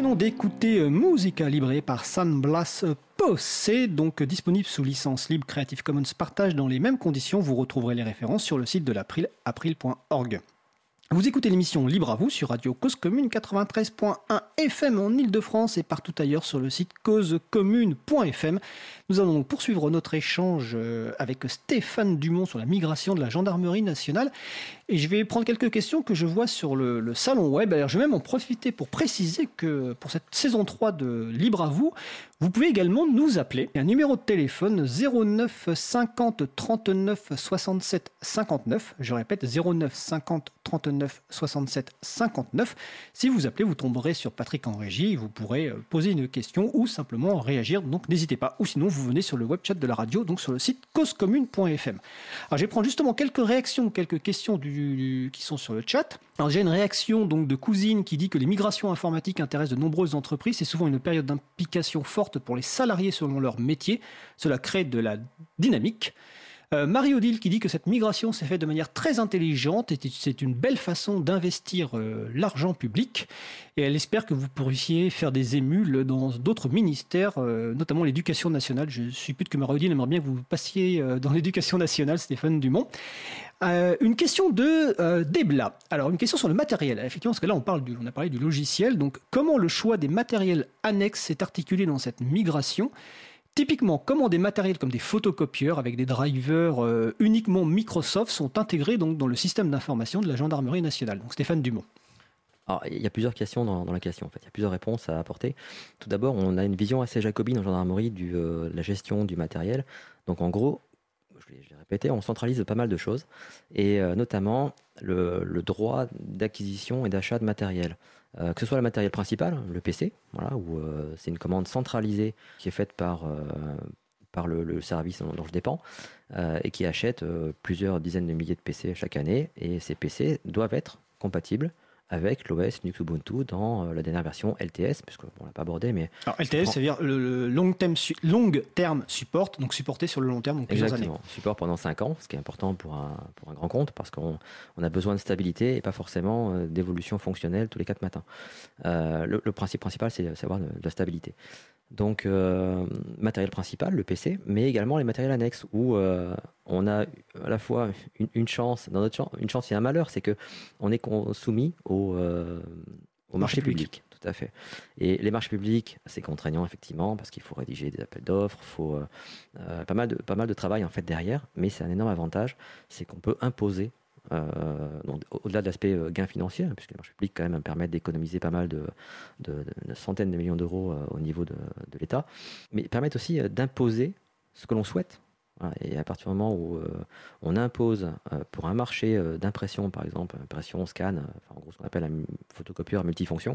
venons d'écouter Musica Libre par San Blas Posse, donc disponible sous licence libre Creative Commons partage dans les mêmes conditions. Vous retrouverez les références sur le site de l'April, april point org. Vous écoutez l'émission Libre à vous sur Radio Cause Commune quatre-vingt-treize point un F M en Ile-de-France et partout ailleurs sur le site cause commune point f m. Nous allons poursuivre notre échange avec Stéphane Dumont sur la migration de la gendarmerie nationale. Et je vais prendre quelques questions que je vois sur le, le salon web. Alors, je vais même en profiter pour préciser que pour cette saison trois de Libre à vous, vous pouvez également nous appeler. Un numéro de téléphone zéro neuf cinquante trente-neuf soixante-sept cinquante-neuf. Je répète, zéro neuf cinquante trente-neuf soixante-sept cinquante-neuf. Si vous appelez, vous tomberez sur Patrick en régie. Vous pourrez poser une question ou simplement réagir. Donc n'hésitez pas. Ou sinon, vous venez sur le web chat de la radio, donc sur le site cause commune point f m. Alors, je vais prendre justement quelques réactions, quelques questions du qui sont sur le chat. Alors j'ai une réaction donc de Cousine qui dit que les migrations informatiques intéressent de nombreuses entreprises. C'est souvent une période d'implication forte pour les salariés selon leur métier. Cela crée de la dynamique. Euh, Marie-Odile qui dit que cette migration s'est faite de manière très intelligente et c'est une belle façon d'investir euh, l'argent public. Et elle espère que vous pourriez faire des émules dans d'autres ministères, euh, notamment l'éducation nationale. Je suis plus que Marie-Odile aimerait bien que vous passiez euh, dans l'éducation nationale, Stéphane Dumont. Euh, une question de euh, Debla. Alors, une question sur le matériel. Effectivement, parce que là, on, parle du, on a parlé du logiciel. Donc, comment le choix des matériels annexes s'est articulé dans cette migration ? Typiquement, comment des matériels comme des photocopieurs avec des drivers euh, uniquement Microsoft sont intégrés donc, dans le système d'information de la gendarmerie nationale. Donc, Stéphane Dumont. Alors, il y a plusieurs questions dans, dans la question, en fait. Il y a plusieurs réponses à apporter. Tout d'abord, on a une vision assez jacobine en gendarmerie de euh, la gestion du matériel. Donc, en gros, je l'ai, je l'ai répété, on centralise pas mal de choses, et euh, notamment le, le droit d'acquisition et d'achat de matériel. Euh, que ce soit le matériel principal, le P C, voilà, où euh, c'est une commande centralisée qui est faite par, euh, par le, le service dont, dont je dépends, euh, et qui achète euh, plusieurs dizaines de milliers de P C chaque année, et ces P C doivent être compatibles avec l'O S Linux Ubuntu dans euh, la dernière version L T S, puisqu'on ne l'a pas abordé, mais... Alors L T S, ça veut dire le, le long, term su- long term support, donc supporté sur le long terme, donc plusieurs Exactement. années. Support pendant cinq ans, ce qui est important pour un, pour un grand compte, parce qu'on on a besoin de stabilité et pas forcément euh, d'évolution fonctionnelle tous les quatre matins. Euh, le, le principe principal, c'est d'avoir de, de la stabilité. Donc, euh, matériel principal, le P C, mais également les matériels annexes, où euh, on a à la fois une, une chance, dans notre chance, une chance et un malheur, c'est qu'on est soumis au, euh, au marché, marché public. public. Tout à fait. Et les marchés publics, c'est contraignant, effectivement, parce qu'il faut rédiger des appels d'offres, il faut euh, pas mal de, pas mal de travail en fait derrière, mais c'est un énorme avantage, c'est qu'on peut imposer. Euh, donc, au-delà de l'aspect euh, gain financier, hein, puisque les marchés publics quand même permettent d'économiser pas mal de, de, de, de centaines de millions d'euros euh, au niveau de, de l'État, mais permettent aussi euh, d'imposer ce que l'on souhaite. Voilà. Et à partir du moment où euh, on impose euh, pour un marché euh, d'impression, par exemple, impression, scan, euh, enfin, en gros ce qu'on appelle un photocopieur multifonction,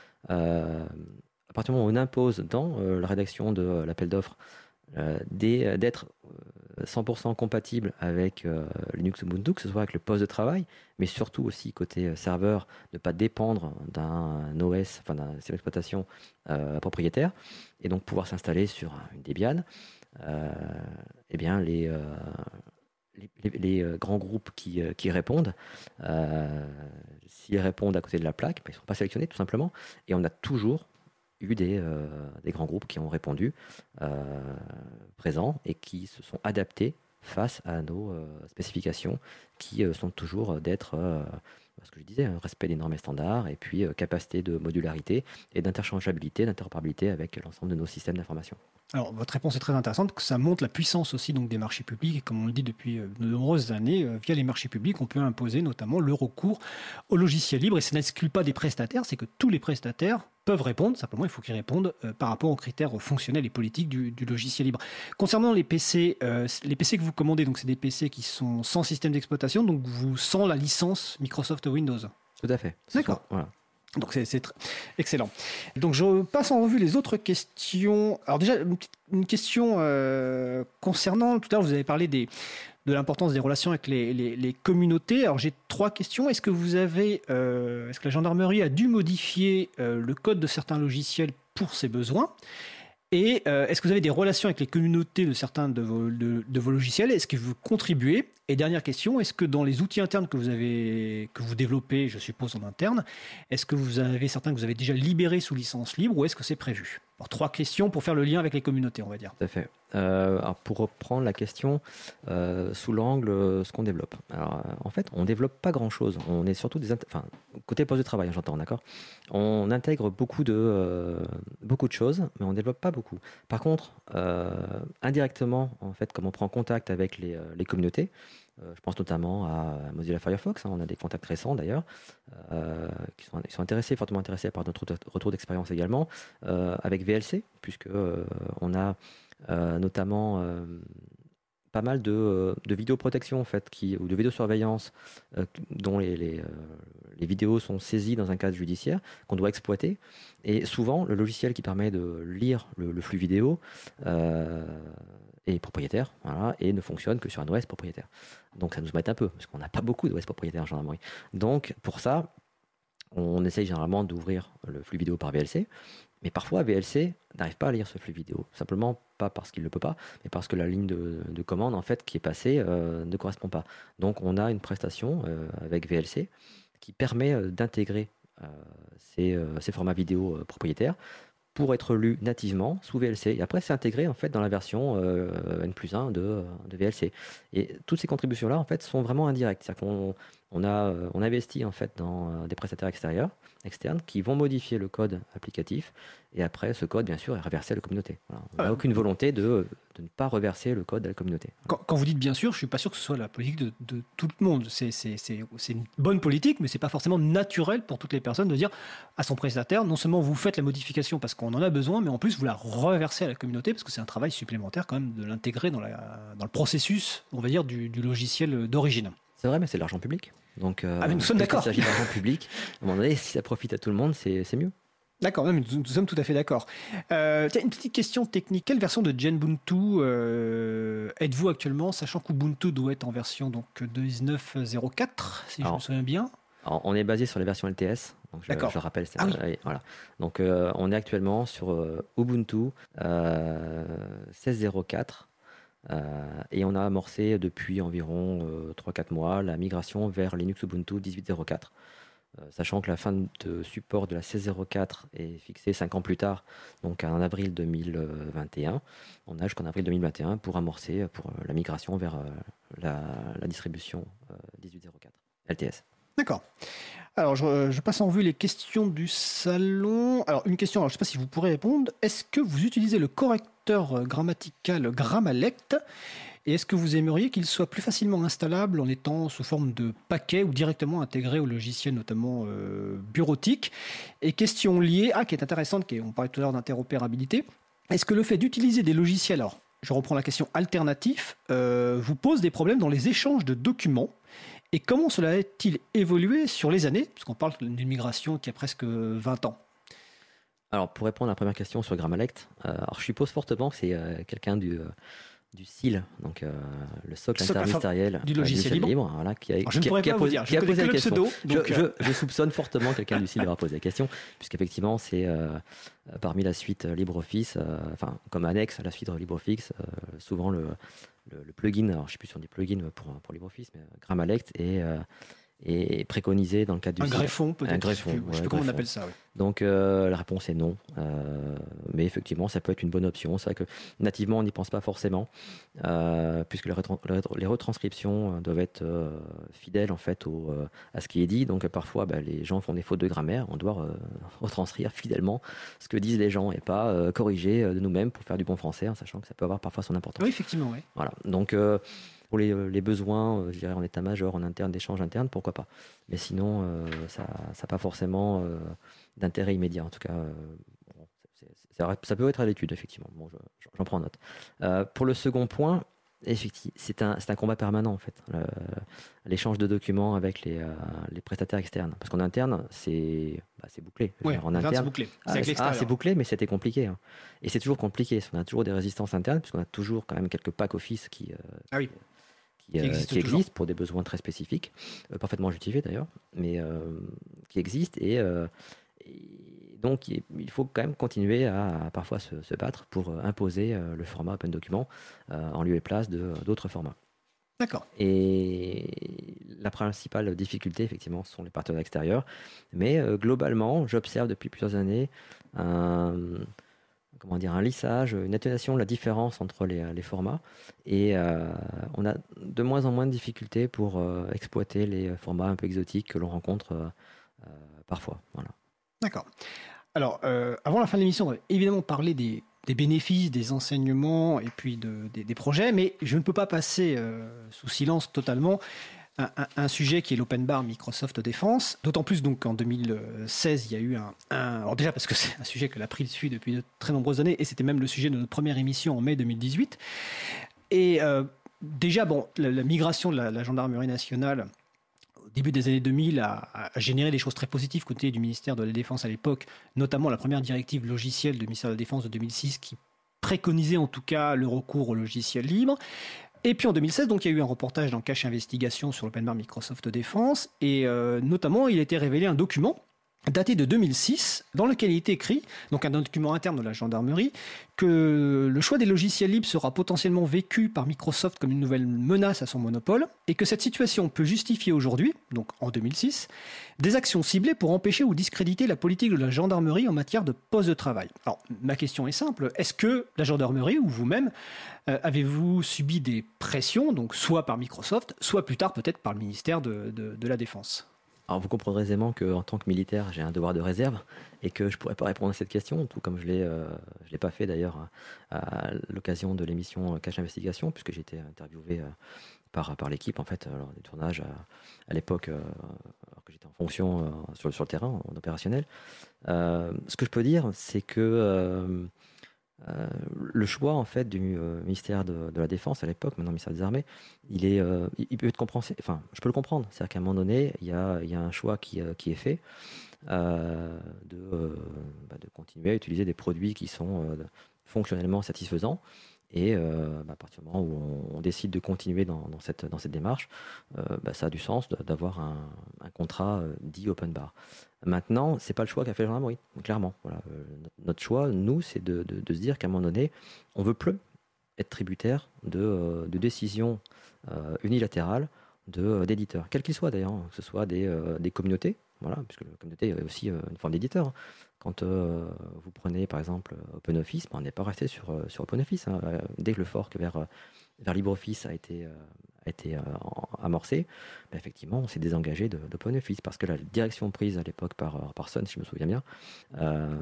euh, à partir du moment où on impose dans euh, la rédaction de euh, l'appel d'offres euh, des, d'être cent pour cent compatible avec euh, Linux Ubuntu, que ce soit avec le poste de travail, mais surtout aussi côté euh, serveur, ne pas dépendre d'un O S, enfin d'un système d'exploitation euh, propriétaire, et donc pouvoir s'installer sur une Debian. Euh, eh bien, les, euh, les, les, les grands groupes qui, euh, qui répondent, euh, s'ils répondent à côté de la plaque, ben, ils ne sont pas sélectionnés tout simplement, et on a toujours eu des, euh, des grands groupes qui ont répondu euh, présents et qui se sont adaptés face à nos euh, spécifications qui euh, sont toujours d'être, euh, ce que je disais, un respect des normes et standards et puis euh, capacité de modularité et d'interchangeabilité, d'interopérabilité avec l'ensemble de nos systèmes d'information. Alors, votre réponse est très intéressante, que ça montre la puissance aussi donc, des marchés publics. Et comme on le dit depuis de nombreuses années, euh, via les marchés publics, on peut imposer notamment le recours au logiciel libre. Et ça n'exclut pas des prestataires, c'est que tous les prestataires peuvent répondre. Simplement, il faut qu'ils répondent euh, par rapport aux critères fonctionnels et politiques du, du logiciel libre. Concernant les P C, euh, les P C que vous commandez, donc c'est des P C qui sont sans système d'exploitation, donc vous sans la licence Microsoft Windows. Tout à fait. D'accord. Voilà. Donc c'est, c'est tr- excellent. Donc je passe en revue les autres questions. Alors déjà, une, petite, une question euh, concernant, tout à l'heure vous avez parlé des, de l'importance des relations avec les, les, les communautés. Alors j'ai trois questions. Est-ce que vous avez, euh, est-ce que la gendarmerie a dû modifier euh, le code de certains logiciels pour ses besoins ? Et euh, est-ce que vous avez des relations avec les communautés de certains de vos, de, de vos logiciels ? Est-ce que vous contribuez ? Et dernière question, est-ce que dans les outils internes que vous avez, que vous développez, je suppose en interne, est-ce que vous avez certains que vous avez déjà libérés sous licence libre ou est-ce que c'est prévu? Alors, trois questions pour faire le lien avec les communautés, on va dire. Tout à fait. Euh, alors pour reprendre la question euh, sous l'angle euh, ce qu'on développe. Alors, euh, en fait, on développe pas grand-chose. On est surtout des, int- enfin, côté poste de travail, j'entends, d'accord. On intègre beaucoup de euh, beaucoup de choses, mais on développe pas beaucoup. Par contre, euh, indirectement, en fait, comme on prend contact avec les, euh, les communautés, euh, je pense notamment à Mozilla Firefox. Hein, on a des contacts récents d'ailleurs, euh, qui sont, ils sont intéressés, fortement intéressés par notre retour d'expérience également, euh, avec V L C, puisque euh, on a Euh, notamment euh, pas mal de, euh, de vidéoprotection en fait, qui, ou de vidéosurveillance euh, dont les, les, euh, les vidéos sont saisies dans un cadre judiciaire qu'on doit exploiter. Et souvent, le logiciel qui permet de lire le, le flux vidéo euh, est propriétaire, voilà, et ne fonctionne que sur un O S propriétaire. Donc ça nous embête un peu, parce qu'on n'a pas beaucoup d'O S propriétaires en gendarmerie. Donc pour ça, on essaye généralement d'ouvrir le flux vidéo par V L C. Mais parfois, V L C n'arrive pas à lire ce flux vidéo. Simplement, pas parce qu'il ne le peut pas, mais parce que la ligne de, de commande en fait, qui est passée euh, ne correspond pas. Donc, on a une prestation euh, avec V L C qui permet euh, d'intégrer euh, ces, euh, ces formats vidéo euh, propriétaires pour être lus nativement sous V L C. Et après, c'est intégré en fait, dans la version euh, N plus un de, de V L C. Et toutes ces contributions-là en fait, sont vraiment indirectes. C'est-à-dire qu'on on a, on investit en fait, dans des prestataires extérieurs, externes qui vont modifier le code applicatif. Et après, ce code, bien sûr, est reversé à la communauté. Voilà. On n'a Ah, aucune volonté de, de ne pas reverser le code à la communauté. Quand, quand vous dites bien sûr, je ne suis pas sûr que ce soit la politique de, de tout le monde. C'est, c'est, c'est, c'est une bonne politique, mais ce n'est pas forcément naturel pour toutes les personnes de dire à son prestataire, non seulement vous faites la modification parce qu'on en a besoin, mais en plus vous la reversez à la communauté parce que c'est un travail supplémentaire quand même de l'intégrer dans, la, dans le processus, on va dire, du, du logiciel d'origine. C'est vrai, mais c'est de l'argent public. Donc, euh, Ah, mais nous sommes d'accord. Il s'agit d'argent public. À un moment donné, si ça profite à tout le monde, c'est, c'est mieux. D'accord, non, mais nous, nous sommes tout à fait d'accord. Euh, tiens, une petite question technique. Quelle version de Genbuntu euh, êtes-vous actuellement, sachant qu'Ubuntu doit être en version donc dix-neuf zéro quatre, si Alors, je me souviens bien. Alors, on est basé sur les versions L T S. Donc je, D'accord. je rappelle. C'est, Ah oui. euh, voilà. Donc, euh, on est actuellement sur euh, Ubuntu euh, seize zéro quatre. Euh, et on a amorcé depuis environ euh, trois quatre mois la migration vers Linux Ubuntu dix-huit zéro quatre. Euh, sachant que la fin de support de la seize zéro quatre est fixée cinq ans plus tard, donc en avril deux mille vingt et un. On a jusqu'en avril deux mille vingt et un pour amorcer pour euh, la migration vers euh, la, la distribution euh, dix-huit zéro quatre L T S. D'accord. Alors, je, je passe en revue les questions du salon. Alors, une question, alors, je ne sais pas si vous pourrez répondre. Est-ce que vous utilisez le correcteur grammatical Grammalect? Et est-ce que vous aimeriez qu'il soit plus facilement installable en étant sous forme de paquet ou directement intégré au logiciel, notamment euh, bureautique? Et question liée, ah, qui est intéressante, qui est, on parlait tout à l'heure d'interopérabilité. Est-ce que le fait d'utiliser des logiciels, alors je reprends la question alternatif, euh, vous pose des problèmes dans les échanges de documents? Et comment cela a-t-il évolué sur les années? Puisqu'on parle d'une migration qui a presque vingt ans. Alors, pour répondre à la première question sur Grammalect, euh, alors je suppose fortement que c'est euh, quelqu'un du, euh, du S I L, donc euh, le socle Socle, interministériel enfin, du logiciel libre. voilà, qui a, Alors, je ne qui a- pourrais qui a pas vous posé, dire, qui a je connais posé que la le question. pseudo. Donc, je, euh, je- je soupçonne fortement quelqu'un du S I L d'avoir posé la question, puisqu'effectivement, c'est euh, euh, parmi la suite LibreOffice, euh, enfin, comme annexe à la suite LibreOffice, euh, souvent le, le, le plugin, alors je ne sais plus si on dit plugin pour, pour LibreOffice, mais euh, Grammalect est, euh, est préconisé dans le cadre du un S I L. greffon, peut-être. Un greffon, Je ne sais plus, je sais ouais, plus comment on greffon. appelle ça. Oui. Donc euh, la réponse est non, Euh, mais effectivement ça peut être une bonne option. C'est vrai que nativement on n'y pense pas forcément, euh, puisque les, retran- les retran- les retranscriptions euh, doivent être euh, fidèles en fait au, euh, à ce qui est dit. Donc euh, parfois bah, les gens font des fautes de grammaire, on doit euh, retranscrire fidèlement ce que disent les gens et pas euh, corriger euh, de nous-mêmes pour faire du bon français, en sachant que ça peut avoir parfois son importance. Oui, effectivement, oui. Voilà. Donc euh, pour les, les besoins, euh, je dirais en état-major, en interne, d'échange interne, pourquoi pas. Mais sinon, euh, ça n'a pas forcément euh, d'intérêt immédiat. En tout cas, euh, bon, c'est- c'est- ça, ça peut être à l'étude, effectivement. Bon, je- j'en prends note. Euh, pour le second point, effectivement, c'est un, c'est un combat permanent, en fait. Le- l'échange de documents avec les, euh, les prestataires externes. Parce qu'en interne, c'est bah, c'est bouclé. Je veux Ouais, dire, en c'est interne, bouclé. C'est ah, avec c'est- ah, l'extérieur. c'est bouclé, mais c'était compliqué. hein. Et c'est toujours compliqué. parce qu'on a toujours des résistances internes, puisqu'on a toujours quand même quelques packs Office qui, euh, Ah oui. qui, euh, existent qui toujours. existent pour des besoins très spécifiques, euh, parfaitement justifiés d'ailleurs, mais euh, qui existent. Et, euh, et donc, il il faut quand même continuer à, à parfois se, se battre pour euh, imposer euh, le format Open Document euh, en lieu et place de, d'autres formats. D'accord. Et la principale difficulté, effectivement, ce sont les partenaires extérieurs. Mais euh, globalement, j'observe depuis plusieurs années un, comment dire, un lissage, une atténuation de la différence entre les, les formats. Et euh, on a de moins en moins de difficultés pour euh, exploiter les formats un peu exotiques que l'on rencontre euh, euh, parfois. Voilà. D'accord. Alors, euh, avant la fin de l'émission, on va évidemment parler des, des bénéfices, des enseignements et puis de, des, des projets, mais je ne peux pas passer euh, sous silence totalement un, un, un sujet qui est l'Open Bar Microsoft Défense. D'autant plus donc qu'en deux mille seize, il y a eu un, un... Alors déjà parce que c'est un sujet que l'April suit depuis de très nombreuses années, et c'était même le sujet de notre première émission en mai deux mille dix-huit. Et euh, déjà, bon, la, la migration de la, la gendarmerie nationale au début des années deux mille a, a généré des choses très positives côté du ministère de la Défense à l'époque, notamment la première directive logicielle du ministère de la Défense de deux mille six qui préconisait en tout cas le recours au logiciel libre. Et puis en deux mille seize, donc, il y a eu un reportage dans Cache Investigation sur l'Open Bar Microsoft Défense, et euh, notamment il a été révélé un document daté de deux mille six, dans lequel il est écrit, donc un document interne de la gendarmerie, que le choix des logiciels libres sera potentiellement vécu par Microsoft comme une nouvelle menace à son monopole, et que cette situation peut justifier aujourd'hui, donc en deux mille six, des actions ciblées pour empêcher ou discréditer la politique de la gendarmerie en matière de poste de travail. Alors, ma question est simple, est-ce que la gendarmerie, ou vous-même, euh, avez-vous subi des pressions, donc soit par Microsoft, soit plus tard peut-être par le ministère de, de, de la Défense ? Alors vous comprendrez aisément qu'en tant que militaire, j'ai un devoir de réserve et que je ne pourrais pas répondre à cette question, tout comme je ne l'ai, euh, je l'ai pas fait d'ailleurs à, à l'occasion de l'émission Cache Investigation, puisque j'ai été interviewé euh, par, par l'équipe en fait, lors des tournages à, à l'époque, euh, alors que j'étais en fonction euh, sur, sur le terrain, en opérationnel. Euh, ce que je peux dire, c'est que euh, Euh, le choix en fait du euh, ministère de, de la Défense à l'époque, maintenant ministère des Armées, il est, euh, il, il peut être compréhensible. Enfin, je peux le comprendre. C'est-à-dire qu'à un moment donné, il y a, il y a un choix qui, euh, qui est fait euh, de, euh, bah, de continuer à utiliser des produits qui sont euh, fonctionnellement satisfaisants. Et euh, bah, à partir du moment où on, on décide de continuer dans, dans, cette, dans cette démarche, euh, bah, ça a du sens de, d'avoir un, un contrat euh, dit open bar. Maintenant, c'est pas le choix qu'a fait la gendarmerie, clairement. Voilà. Euh, notre choix, nous, c'est de, de, de se dire qu'à un moment donné, on veut plus être tributaire de, euh, de décisions euh, unilatérales de, euh, d'éditeurs, quels qu'ils soient d'ailleurs, hein, que ce soit des, euh, des communautés, voilà, puisque la communauté est aussi euh, une forme d'éditeur. Hein. Quand euh, vous prenez par exemple OpenOffice, ben, on n'est pas resté sur, euh, sur OpenOffice. Hein. Euh, dès que le fork vers, vers LibreOffice a été, euh, a été euh, amorcé, ben, effectivement, on s'est désengagé de, d'OpenOffice parce que la direction prise à l'époque par, par Sun, si je me souviens bien, euh,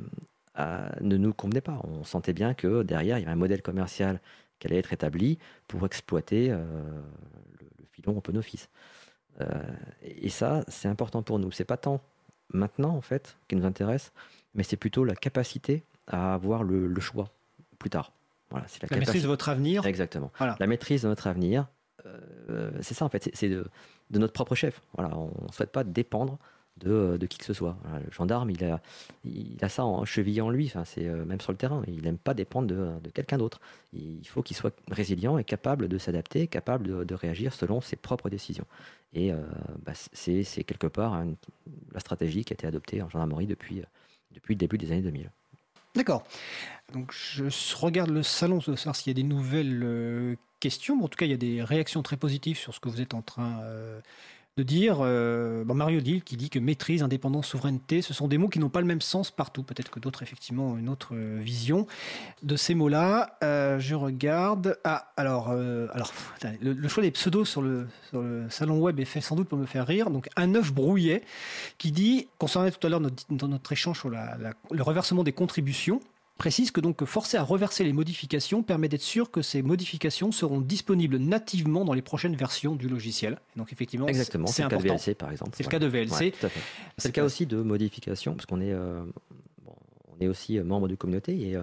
à, ne nous convenait pas. On sentait bien que derrière, il y avait un modèle commercial qui allait être établi pour exploiter euh, le, le filon OpenOffice. Euh, et ça, c'est important pour nous. C'est pas tant maintenant, en fait, qui nous intéresse, mais c'est plutôt la capacité à avoir le, le choix plus tard. Voilà, c'est la, la capacité... maîtrise de votre avenir. Exactement. Voilà. La maîtrise de notre avenir, euh, c'est ça, en fait, c'est, c'est de, de notre propre chef. Voilà, on ne souhaite pas dépendre de, de qui que ce soit. Voilà, le gendarme, il a, il a ça en chevillé en lui, enfin, c'est euh, même sur le terrain. Il n'aime pas dépendre de, de quelqu'un d'autre. Il faut qu'il soit résilient et capable de s'adapter, capable de, de réagir selon ses propres décisions. Et euh, bah, c'est, c'est quelque part une, la stratégie qui a été adoptée en gendarmerie depuis, depuis le début des années deux mille. D'accord. Donc je regarde le salon pour savoir s'il y a des nouvelles euh, questions. Bon, en tout cas, il y a des réactions très positives sur ce que vous êtes en train euh, de dire. Euh, bon, Mario Dill qui dit que maîtrise, indépendance, souveraineté, ce sont des mots qui n'ont pas le même sens partout. Peut-être que d'autres, effectivement, ont une autre euh, vision de ces mots-là. Euh, je regarde. Ah, alors, euh, alors attendez, le, le choix des pseudos sur le, sur le salon web est fait sans doute pour me faire rire. Donc, un œuf brouillet qui dit, concernant tout à l'heure notre, dans notre échange sur la, la, le reversement des contributions, précise que donc forcer à reverser les modifications permet d'être sûr que ces modifications seront disponibles nativement dans les prochaines versions du logiciel. Et donc effectivement, exactement, c'est, c'est, c'est le important. cas de V L C par exemple. C'est voilà. le cas de V L C. Ouais, tout à fait. C'est, c'est le cas pas... aussi de modification, parce qu'on est, euh, bon, on est aussi membre de communauté et euh,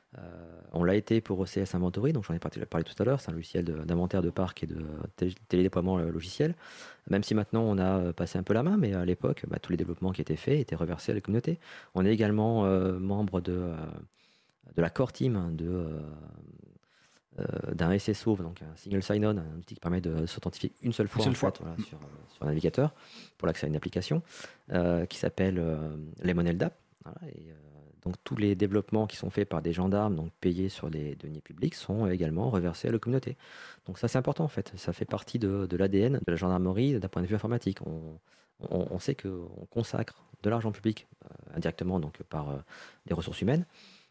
on l'a été pour O C S Inventory, donc j'en ai parlé tout à l'heure. C'est un logiciel de, d'inventaire de parc et de télé, télédéploiement logiciel. Même si maintenant on a passé un peu la main, mais à l'époque, bah, tous les développements qui étaient faits étaient reversés à la communauté. On est également euh, membre de euh, de la core team de, euh, euh, d'un S S O, donc un single sign-on, un outil qui permet de s'authentifier une seule fois, une seule en fois. Fait, voilà, sur, sur un navigateur pour l'accès à une application euh, qui s'appelle euh, Lemon L D A P. Voilà, et, euh, Donc tous les développements qui sont faits par des gendarmes, donc payés sur les deniers publics, sont également reversés à la communauté. Donc ça c'est important en fait, ça fait partie de, de l'A D N de la gendarmerie d'un point de vue informatique. On, on, on sait qu'on consacre de l'argent public euh, indirectement donc par euh, des ressources humaines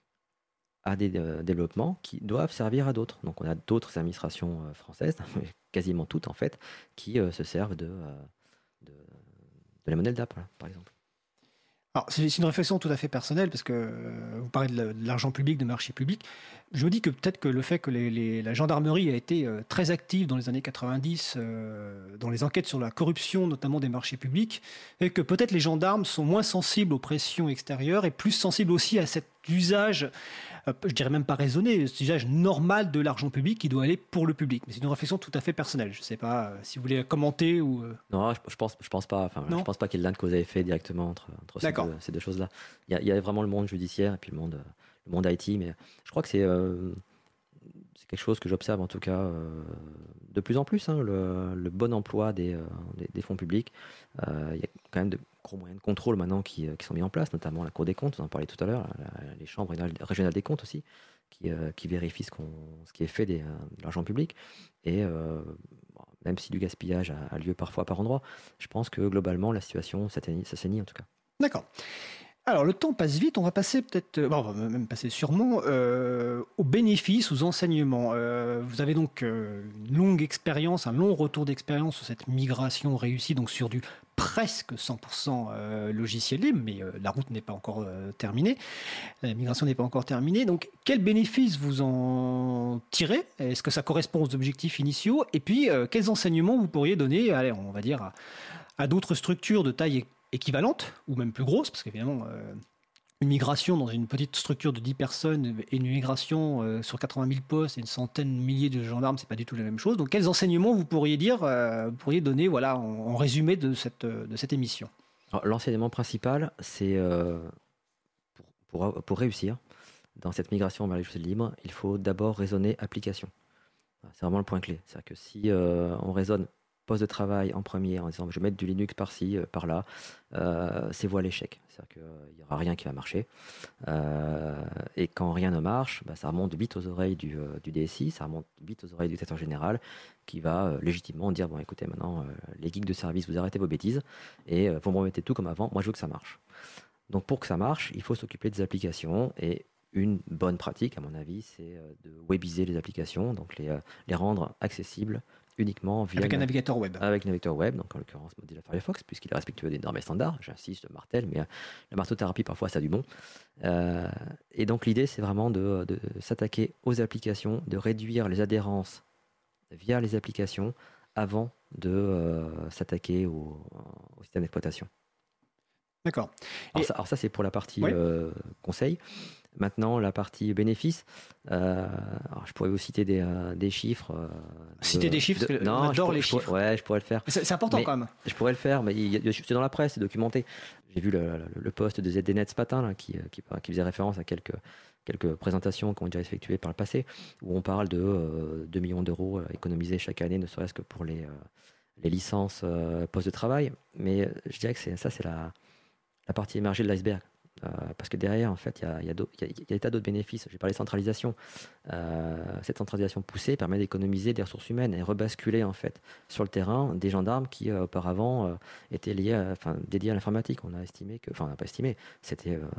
à des euh, développements qui doivent servir à d'autres. Donc on a d'autres administrations euh, françaises, quasiment toutes en fait, qui euh, se servent de, euh, de, de la monnaie d'A P, par exemple. Alors, c'est c'est une réflexion tout à fait personnelle, parce que euh, vous parlez de la- de l'argent public, de marché public. Je me dis que peut-être que le fait que les- les- la gendarmerie a été euh, très active dans les années quatre-vingt-dix euh, dans les enquêtes sur la corruption, notamment des marchés publics, et que peut-être les gendarmes sont moins sensibles aux pressions extérieures et plus sensibles aussi à cet usage, euh, je dirais même pas raisonné, cet usage normal de l'argent public qui doit aller pour le public. Mais c'est une réflexion tout à fait personnelle. Je ne sais pas euh, si vous voulez commenter ou... euh, Non, je, je pense, je pense pas. Enfin, Non. je pense pas qu'il y ait de lien de cause à effet directement entre, entre ces D'accord. deux, ces deux choses-là. Il y, a, il y a vraiment le monde judiciaire et puis le monde, euh, le monde I T, mais je crois que c'est euh, c'est quelque chose que j'observe en tout cas euh, de plus en plus, hein, le, le bon emploi des, euh, des, des fonds publics. Euh, il y a quand même de gros moyens de contrôle maintenant qui, euh, qui sont mis en place, notamment la Cour des comptes, on en parlait tout à l'heure, la- les chambres régionales régionales des comptes aussi, qui, euh, qui vérifient ce, qu'on, ce qui est fait des, euh, de l'argent public. Et euh, bon, même si du gaspillage a, a lieu parfois par endroit, je pense que globalement la situation s'atténue s'assainit en tout cas. D'accord. Alors, le temps passe vite, on va passer peut-être, euh, bon, on va même passer sûrement euh, aux bénéfices, aux enseignements. Euh, vous avez donc euh, une longue expérience, un long retour d'expérience sur cette migration réussie, donc sur du presque cent pour cent euh, logiciel libre, mais euh, la route n'est pas encore euh, terminée, la migration n'est pas encore terminée. Donc, quels bénéfices vous en tirez? Est-ce que ça correspond aux objectifs initiaux? Et puis, euh, quels enseignements vous pourriez donner, allez, on va dire, à, à d'autres structures de taille équivalente, ou même plus grosse, parce qu'évidemment, euh, une migration dans une petite structure de dix personnes et une migration euh, sur quatre-vingt mille postes et une centaine de milliers de gendarmes, c'est pas du tout la même chose. Donc, quels enseignements vous pourriez dire, euh, vous pourriez donner, voilà, en, en résumé de cette, de cette émission? Alors, l'enseignement principal, c'est euh, pour, pour, pour réussir dans cette migration vers les logiciels libres, il faut d'abord raisonner application. C'est vraiment le point clé. C'est-à-dire que si euh, on raisonne poste de travail en premier en disant je vais mettre du Linux par-ci, euh, par-là, euh, c'est voie à l'échec. C'est-à-dire qu'il n'y aura rien qui va marcher. Euh, et quand rien ne marche, bah, ça remonte vite aux oreilles du, euh, du D S I, ça remonte vite aux oreilles du directeur général qui va euh, légitimement dire bon écoutez maintenant euh, les geeks de service vous arrêtez vos bêtises et euh, vous me remettez tout comme avant, moi je veux que ça marche. Donc pour que ça marche, il faut s'occuper des applications et une bonne pratique à mon avis c'est euh, de webiser les applications, donc les, euh, les rendre accessibles uniquement via Avec un une- navigateur web. avec un navigateur web, donc en l'occurrence Mozilla Firefox, puisqu'il est respectueux des normes et standards. J'insiste, je martèle, mais euh, la martothérapie, parfois, ça a du bon. Euh, et donc, l'idée, c'est vraiment de, de s'attaquer aux applications, de réduire les adhérences via les applications avant de euh, s'attaquer au, au système d'exploitation. D'accord. Alors, Et- ça, alors ça, c'est pour la partie Ouais. euh, conseil. Maintenant, la partie bénéfice, euh, alors, je pourrais vous citer des, euh, des chiffres. euh, de- Citer des chiffres, de- parce que non, on je adore pourrais- les je pourrais- chiffres. Ouais, je pourrais le faire. C'est c'est important Mais- quand même. Je pourrais le faire, mais il y a- c'est dans la presse, c'est documenté. J'ai vu le, le, le post de Z D Net ce matin là, qui, qui, qui faisait référence à quelques, quelques présentations qui ont déjà effectuées par le passé, où on parle de euh, deux millions d'euros économisés chaque année, ne serait-ce que pour les, euh, les licences euh, postes de travail. Mais euh, je dirais que c'est, ça, c'est la, la partie émergée de l'iceberg. Euh, parce que derrière, en fait, il y a, il y, a d'autres- il y a- il y a des tas d'autres bénéfices. J'ai parlé de centralisation. Euh, cette centralisation poussée permet d'économiser des ressources humaines et rebasculer en fait sur le terrain des gendarmes qui euh, auparavant euh, étaient liés, à- enfin dédiés à l'informatique. On a estimé que, enfin, on n'a pas estimé, c'était, euh,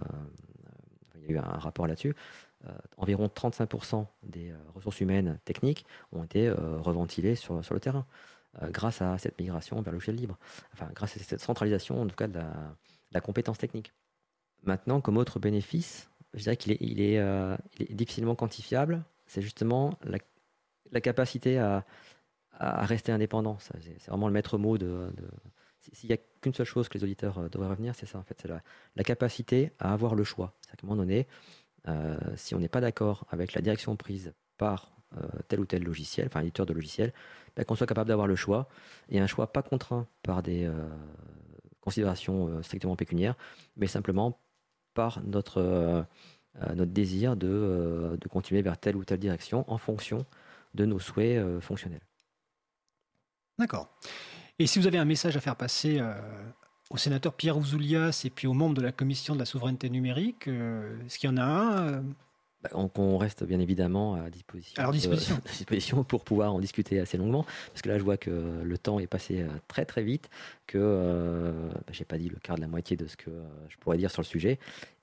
euh, il y a eu un rapport là-dessus. Euh, environ trente-cinq pour cent des euh, ressources humaines techniques ont été euh, reventilées sur, sur le terrain euh, grâce à cette migration vers le logiciel libre. Enfin, grâce à cette centralisation, en tout cas, de la, de la compétence technique. Maintenant, comme autre bénéfice, je dirais qu'il est, il est, euh, il est difficilement quantifiable. C'est justement la, la capacité à, à rester indépendant. Ça, c'est, c'est vraiment le maître mot de. de s'il n'y a qu'une seule chose que les auditeurs euh, devraient revenir, c'est ça en fait, c'est la, la capacité à avoir le choix. C'est-à-dire qu'à un moment donné, euh, si on n'est pas d'accord avec la direction prise par euh, tel ou tel logiciel, enfin éditeur de logiciel, ben, qu'on soit capable d'avoir le choix et un choix pas contraint par des euh, considérations euh, strictement pécuniaires, mais simplement par notre, euh, euh, notre désir de, euh, de continuer vers telle ou telle direction en fonction de nos souhaits euh, fonctionnels. D'accord. Et si vous avez un message à faire passer euh, au sénateur Pierre Ouzoulias et puis aux membres de la commission de la souveraineté numérique. Euh, est-ce qu'il y en a un euh... bah, on, on reste bien évidemment à disposition, à leur disposition. Euh, à disposition pour pouvoir en discuter assez longuement, parce que là je vois que le temps est passé très très vite, que euh, bah, j'ai pas dit le quart de la moitié de ce que euh, je pourrais dire sur le sujet,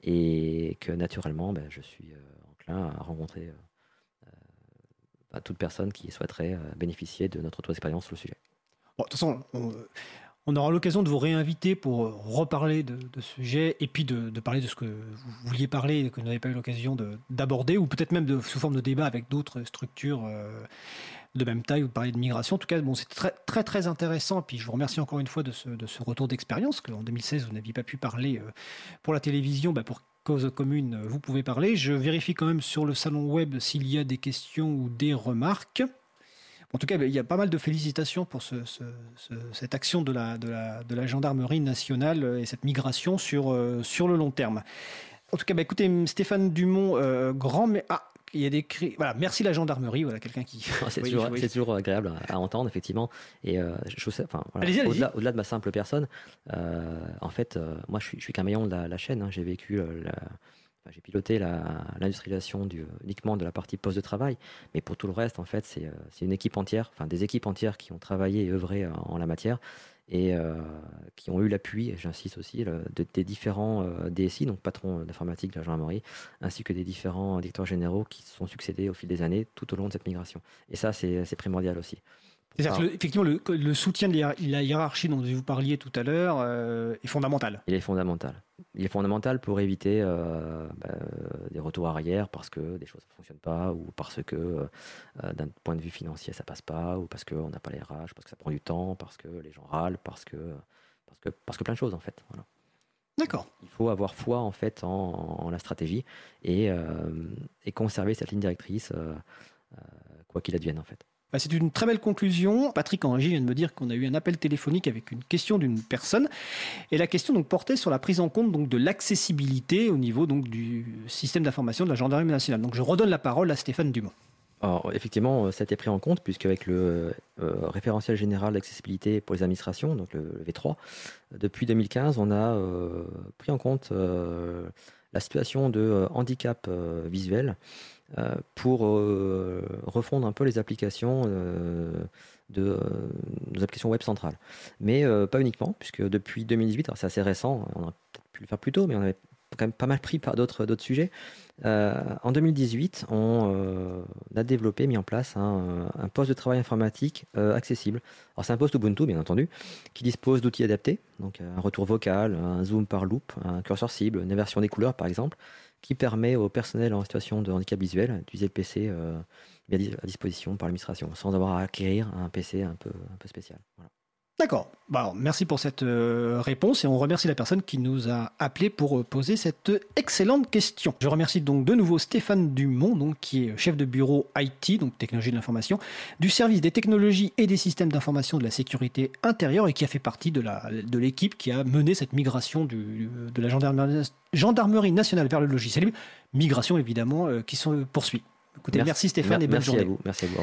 et que naturellement bah, je suis euh, enclin à rencontrer euh, bah, toute personne qui souhaiterait euh, bénéficier de notre retour d'expérience sur le sujet. Bon, de toute façon, on, on aura l'occasion de vous réinviter pour reparler de, de ce sujet et puis de, de parler de ce que vous vouliez parler et que vous n'avez pas eu l'occasion de, d'aborder, ou peut-être même de, sous forme de débat avec d'autres structures euh, de même taille, ou de parler de migration. En tout cas, bon, c'est très, très, très intéressant. Et puis, je vous remercie encore une fois de ce, de ce retour d'expérience, qu'en deux mille seize, vous n'aviez pas pu parler euh, pour la télévision, bah, pour Cause Commune, vous pouvez parler. Je vérifie quand même sur le salon web s'il y a des questions ou des remarques. En tout cas, il y a pas mal de félicitations pour ce, ce, ce, cette action de la, de, la, de la gendarmerie nationale et cette migration sur, euh, sur le long terme. En tout cas, bah, écoutez, Stéphane Dumont, euh, grand... Ah, il y a des cris... Voilà, merci la gendarmerie, voilà, quelqu'un qui... C'est, oui, toujours, oui. c'est toujours agréable à, à entendre, effectivement. Et euh, je sais, enfin, voilà, allez-y, allez-y. Au-delà, au-delà de ma simple personne, euh, en fait, euh, moi, je suis, je suis qu'un maillon de la, la chaîne. Hein. J'ai vécu... Euh, la... J'ai piloté la, l'industrialisation du, uniquement de la partie poste de travail, mais pour tout le reste, en fait, c'est, c'est une équipe entière, enfin des équipes entières qui ont travaillé et œuvré en, en la matière et euh, qui ont eu l'appui, et j'insiste aussi, le, de, des différents euh, D S I, donc patrons d'informatique de la gendarmerie, ainsi que des différents directeurs généraux qui se sont succédés au fil des années tout au long de cette migration. Et ça, c'est, c'est primordial aussi. C'est-à-dire que le, effectivement, le, le soutien de la hiérarchie dont vous parliez tout à l'heure euh, est fondamental. Il est fondamental. Il est fondamental pour éviter euh, bah, des retours arrière parce que des choses ne fonctionnent pas, ou parce que euh, d'un point de vue financier ça passe pas, ou parce qu'on n'a pas les R H, parce que ça prend du temps, parce que les gens râlent, parce que, parce que, parce que plein de choses en fait. Voilà. D'accord. Il faut avoir foi en fait en, en la stratégie et, euh, et conserver cette ligne directrice euh, euh, quoi qu'il advienne en fait. Bah, c'est une très belle conclusion. Patrick en régie vient de me dire qu'on a eu un appel téléphonique avec une question d'une personne. Et la question donc, portait sur la prise en compte donc, de l'accessibilité au niveau donc, du système d'information de la gendarmerie nationale. Donc je redonne la parole à Stéphane Dumont. Alors, effectivement, ça a été pris en compte, puisqu'avec le euh, référentiel général d'accessibilité pour les administrations, donc le, le V trois, depuis deux mille quinze, on a euh, pris en compte euh, la situation de euh, handicap euh, visuel euh, pour euh, refondre un peu les applications euh, de euh, nos applications web centrales. Mais euh, pas uniquement, puisque depuis deux mille dix-huit, alors c'est assez récent, on aurait peut-être pu le faire plus tôt, mais on avait quand même pas mal pris par d'autres, d'autres sujets. Euh, en deux mille dix-huit, on euh, a développé, mis en place un, un poste de travail informatique euh, accessible. Alors c'est un poste Ubuntu, bien entendu, qui dispose d'outils adaptés, donc un retour vocal, un zoom par loop, un curseur cible, une inversion des couleurs par exemple, qui permet au personnel en situation de handicap visuel d'utiliser le P C euh, à disposition par l'administration, sans avoir à acquérir un P C un peu, un peu spécial. Voilà. D'accord. Bah alors, merci pour cette euh, réponse et on remercie la personne qui nous a appelé pour euh, poser cette excellente question. Je remercie donc de nouveau Stéphane Dumont, donc, qui est chef de bureau I T, donc technologie de l'information, du service des technologies et des systèmes d'information de la sécurité intérieure et qui a fait partie de, la, de l'équipe qui a mené cette migration du, de la gendarmerie, gendarmerie nationale vers le logiciel libre. Migration évidemment euh, qui se poursuit. Écoutez, merci, merci Stéphane merci et bonne merci journée. À vous, merci à vous.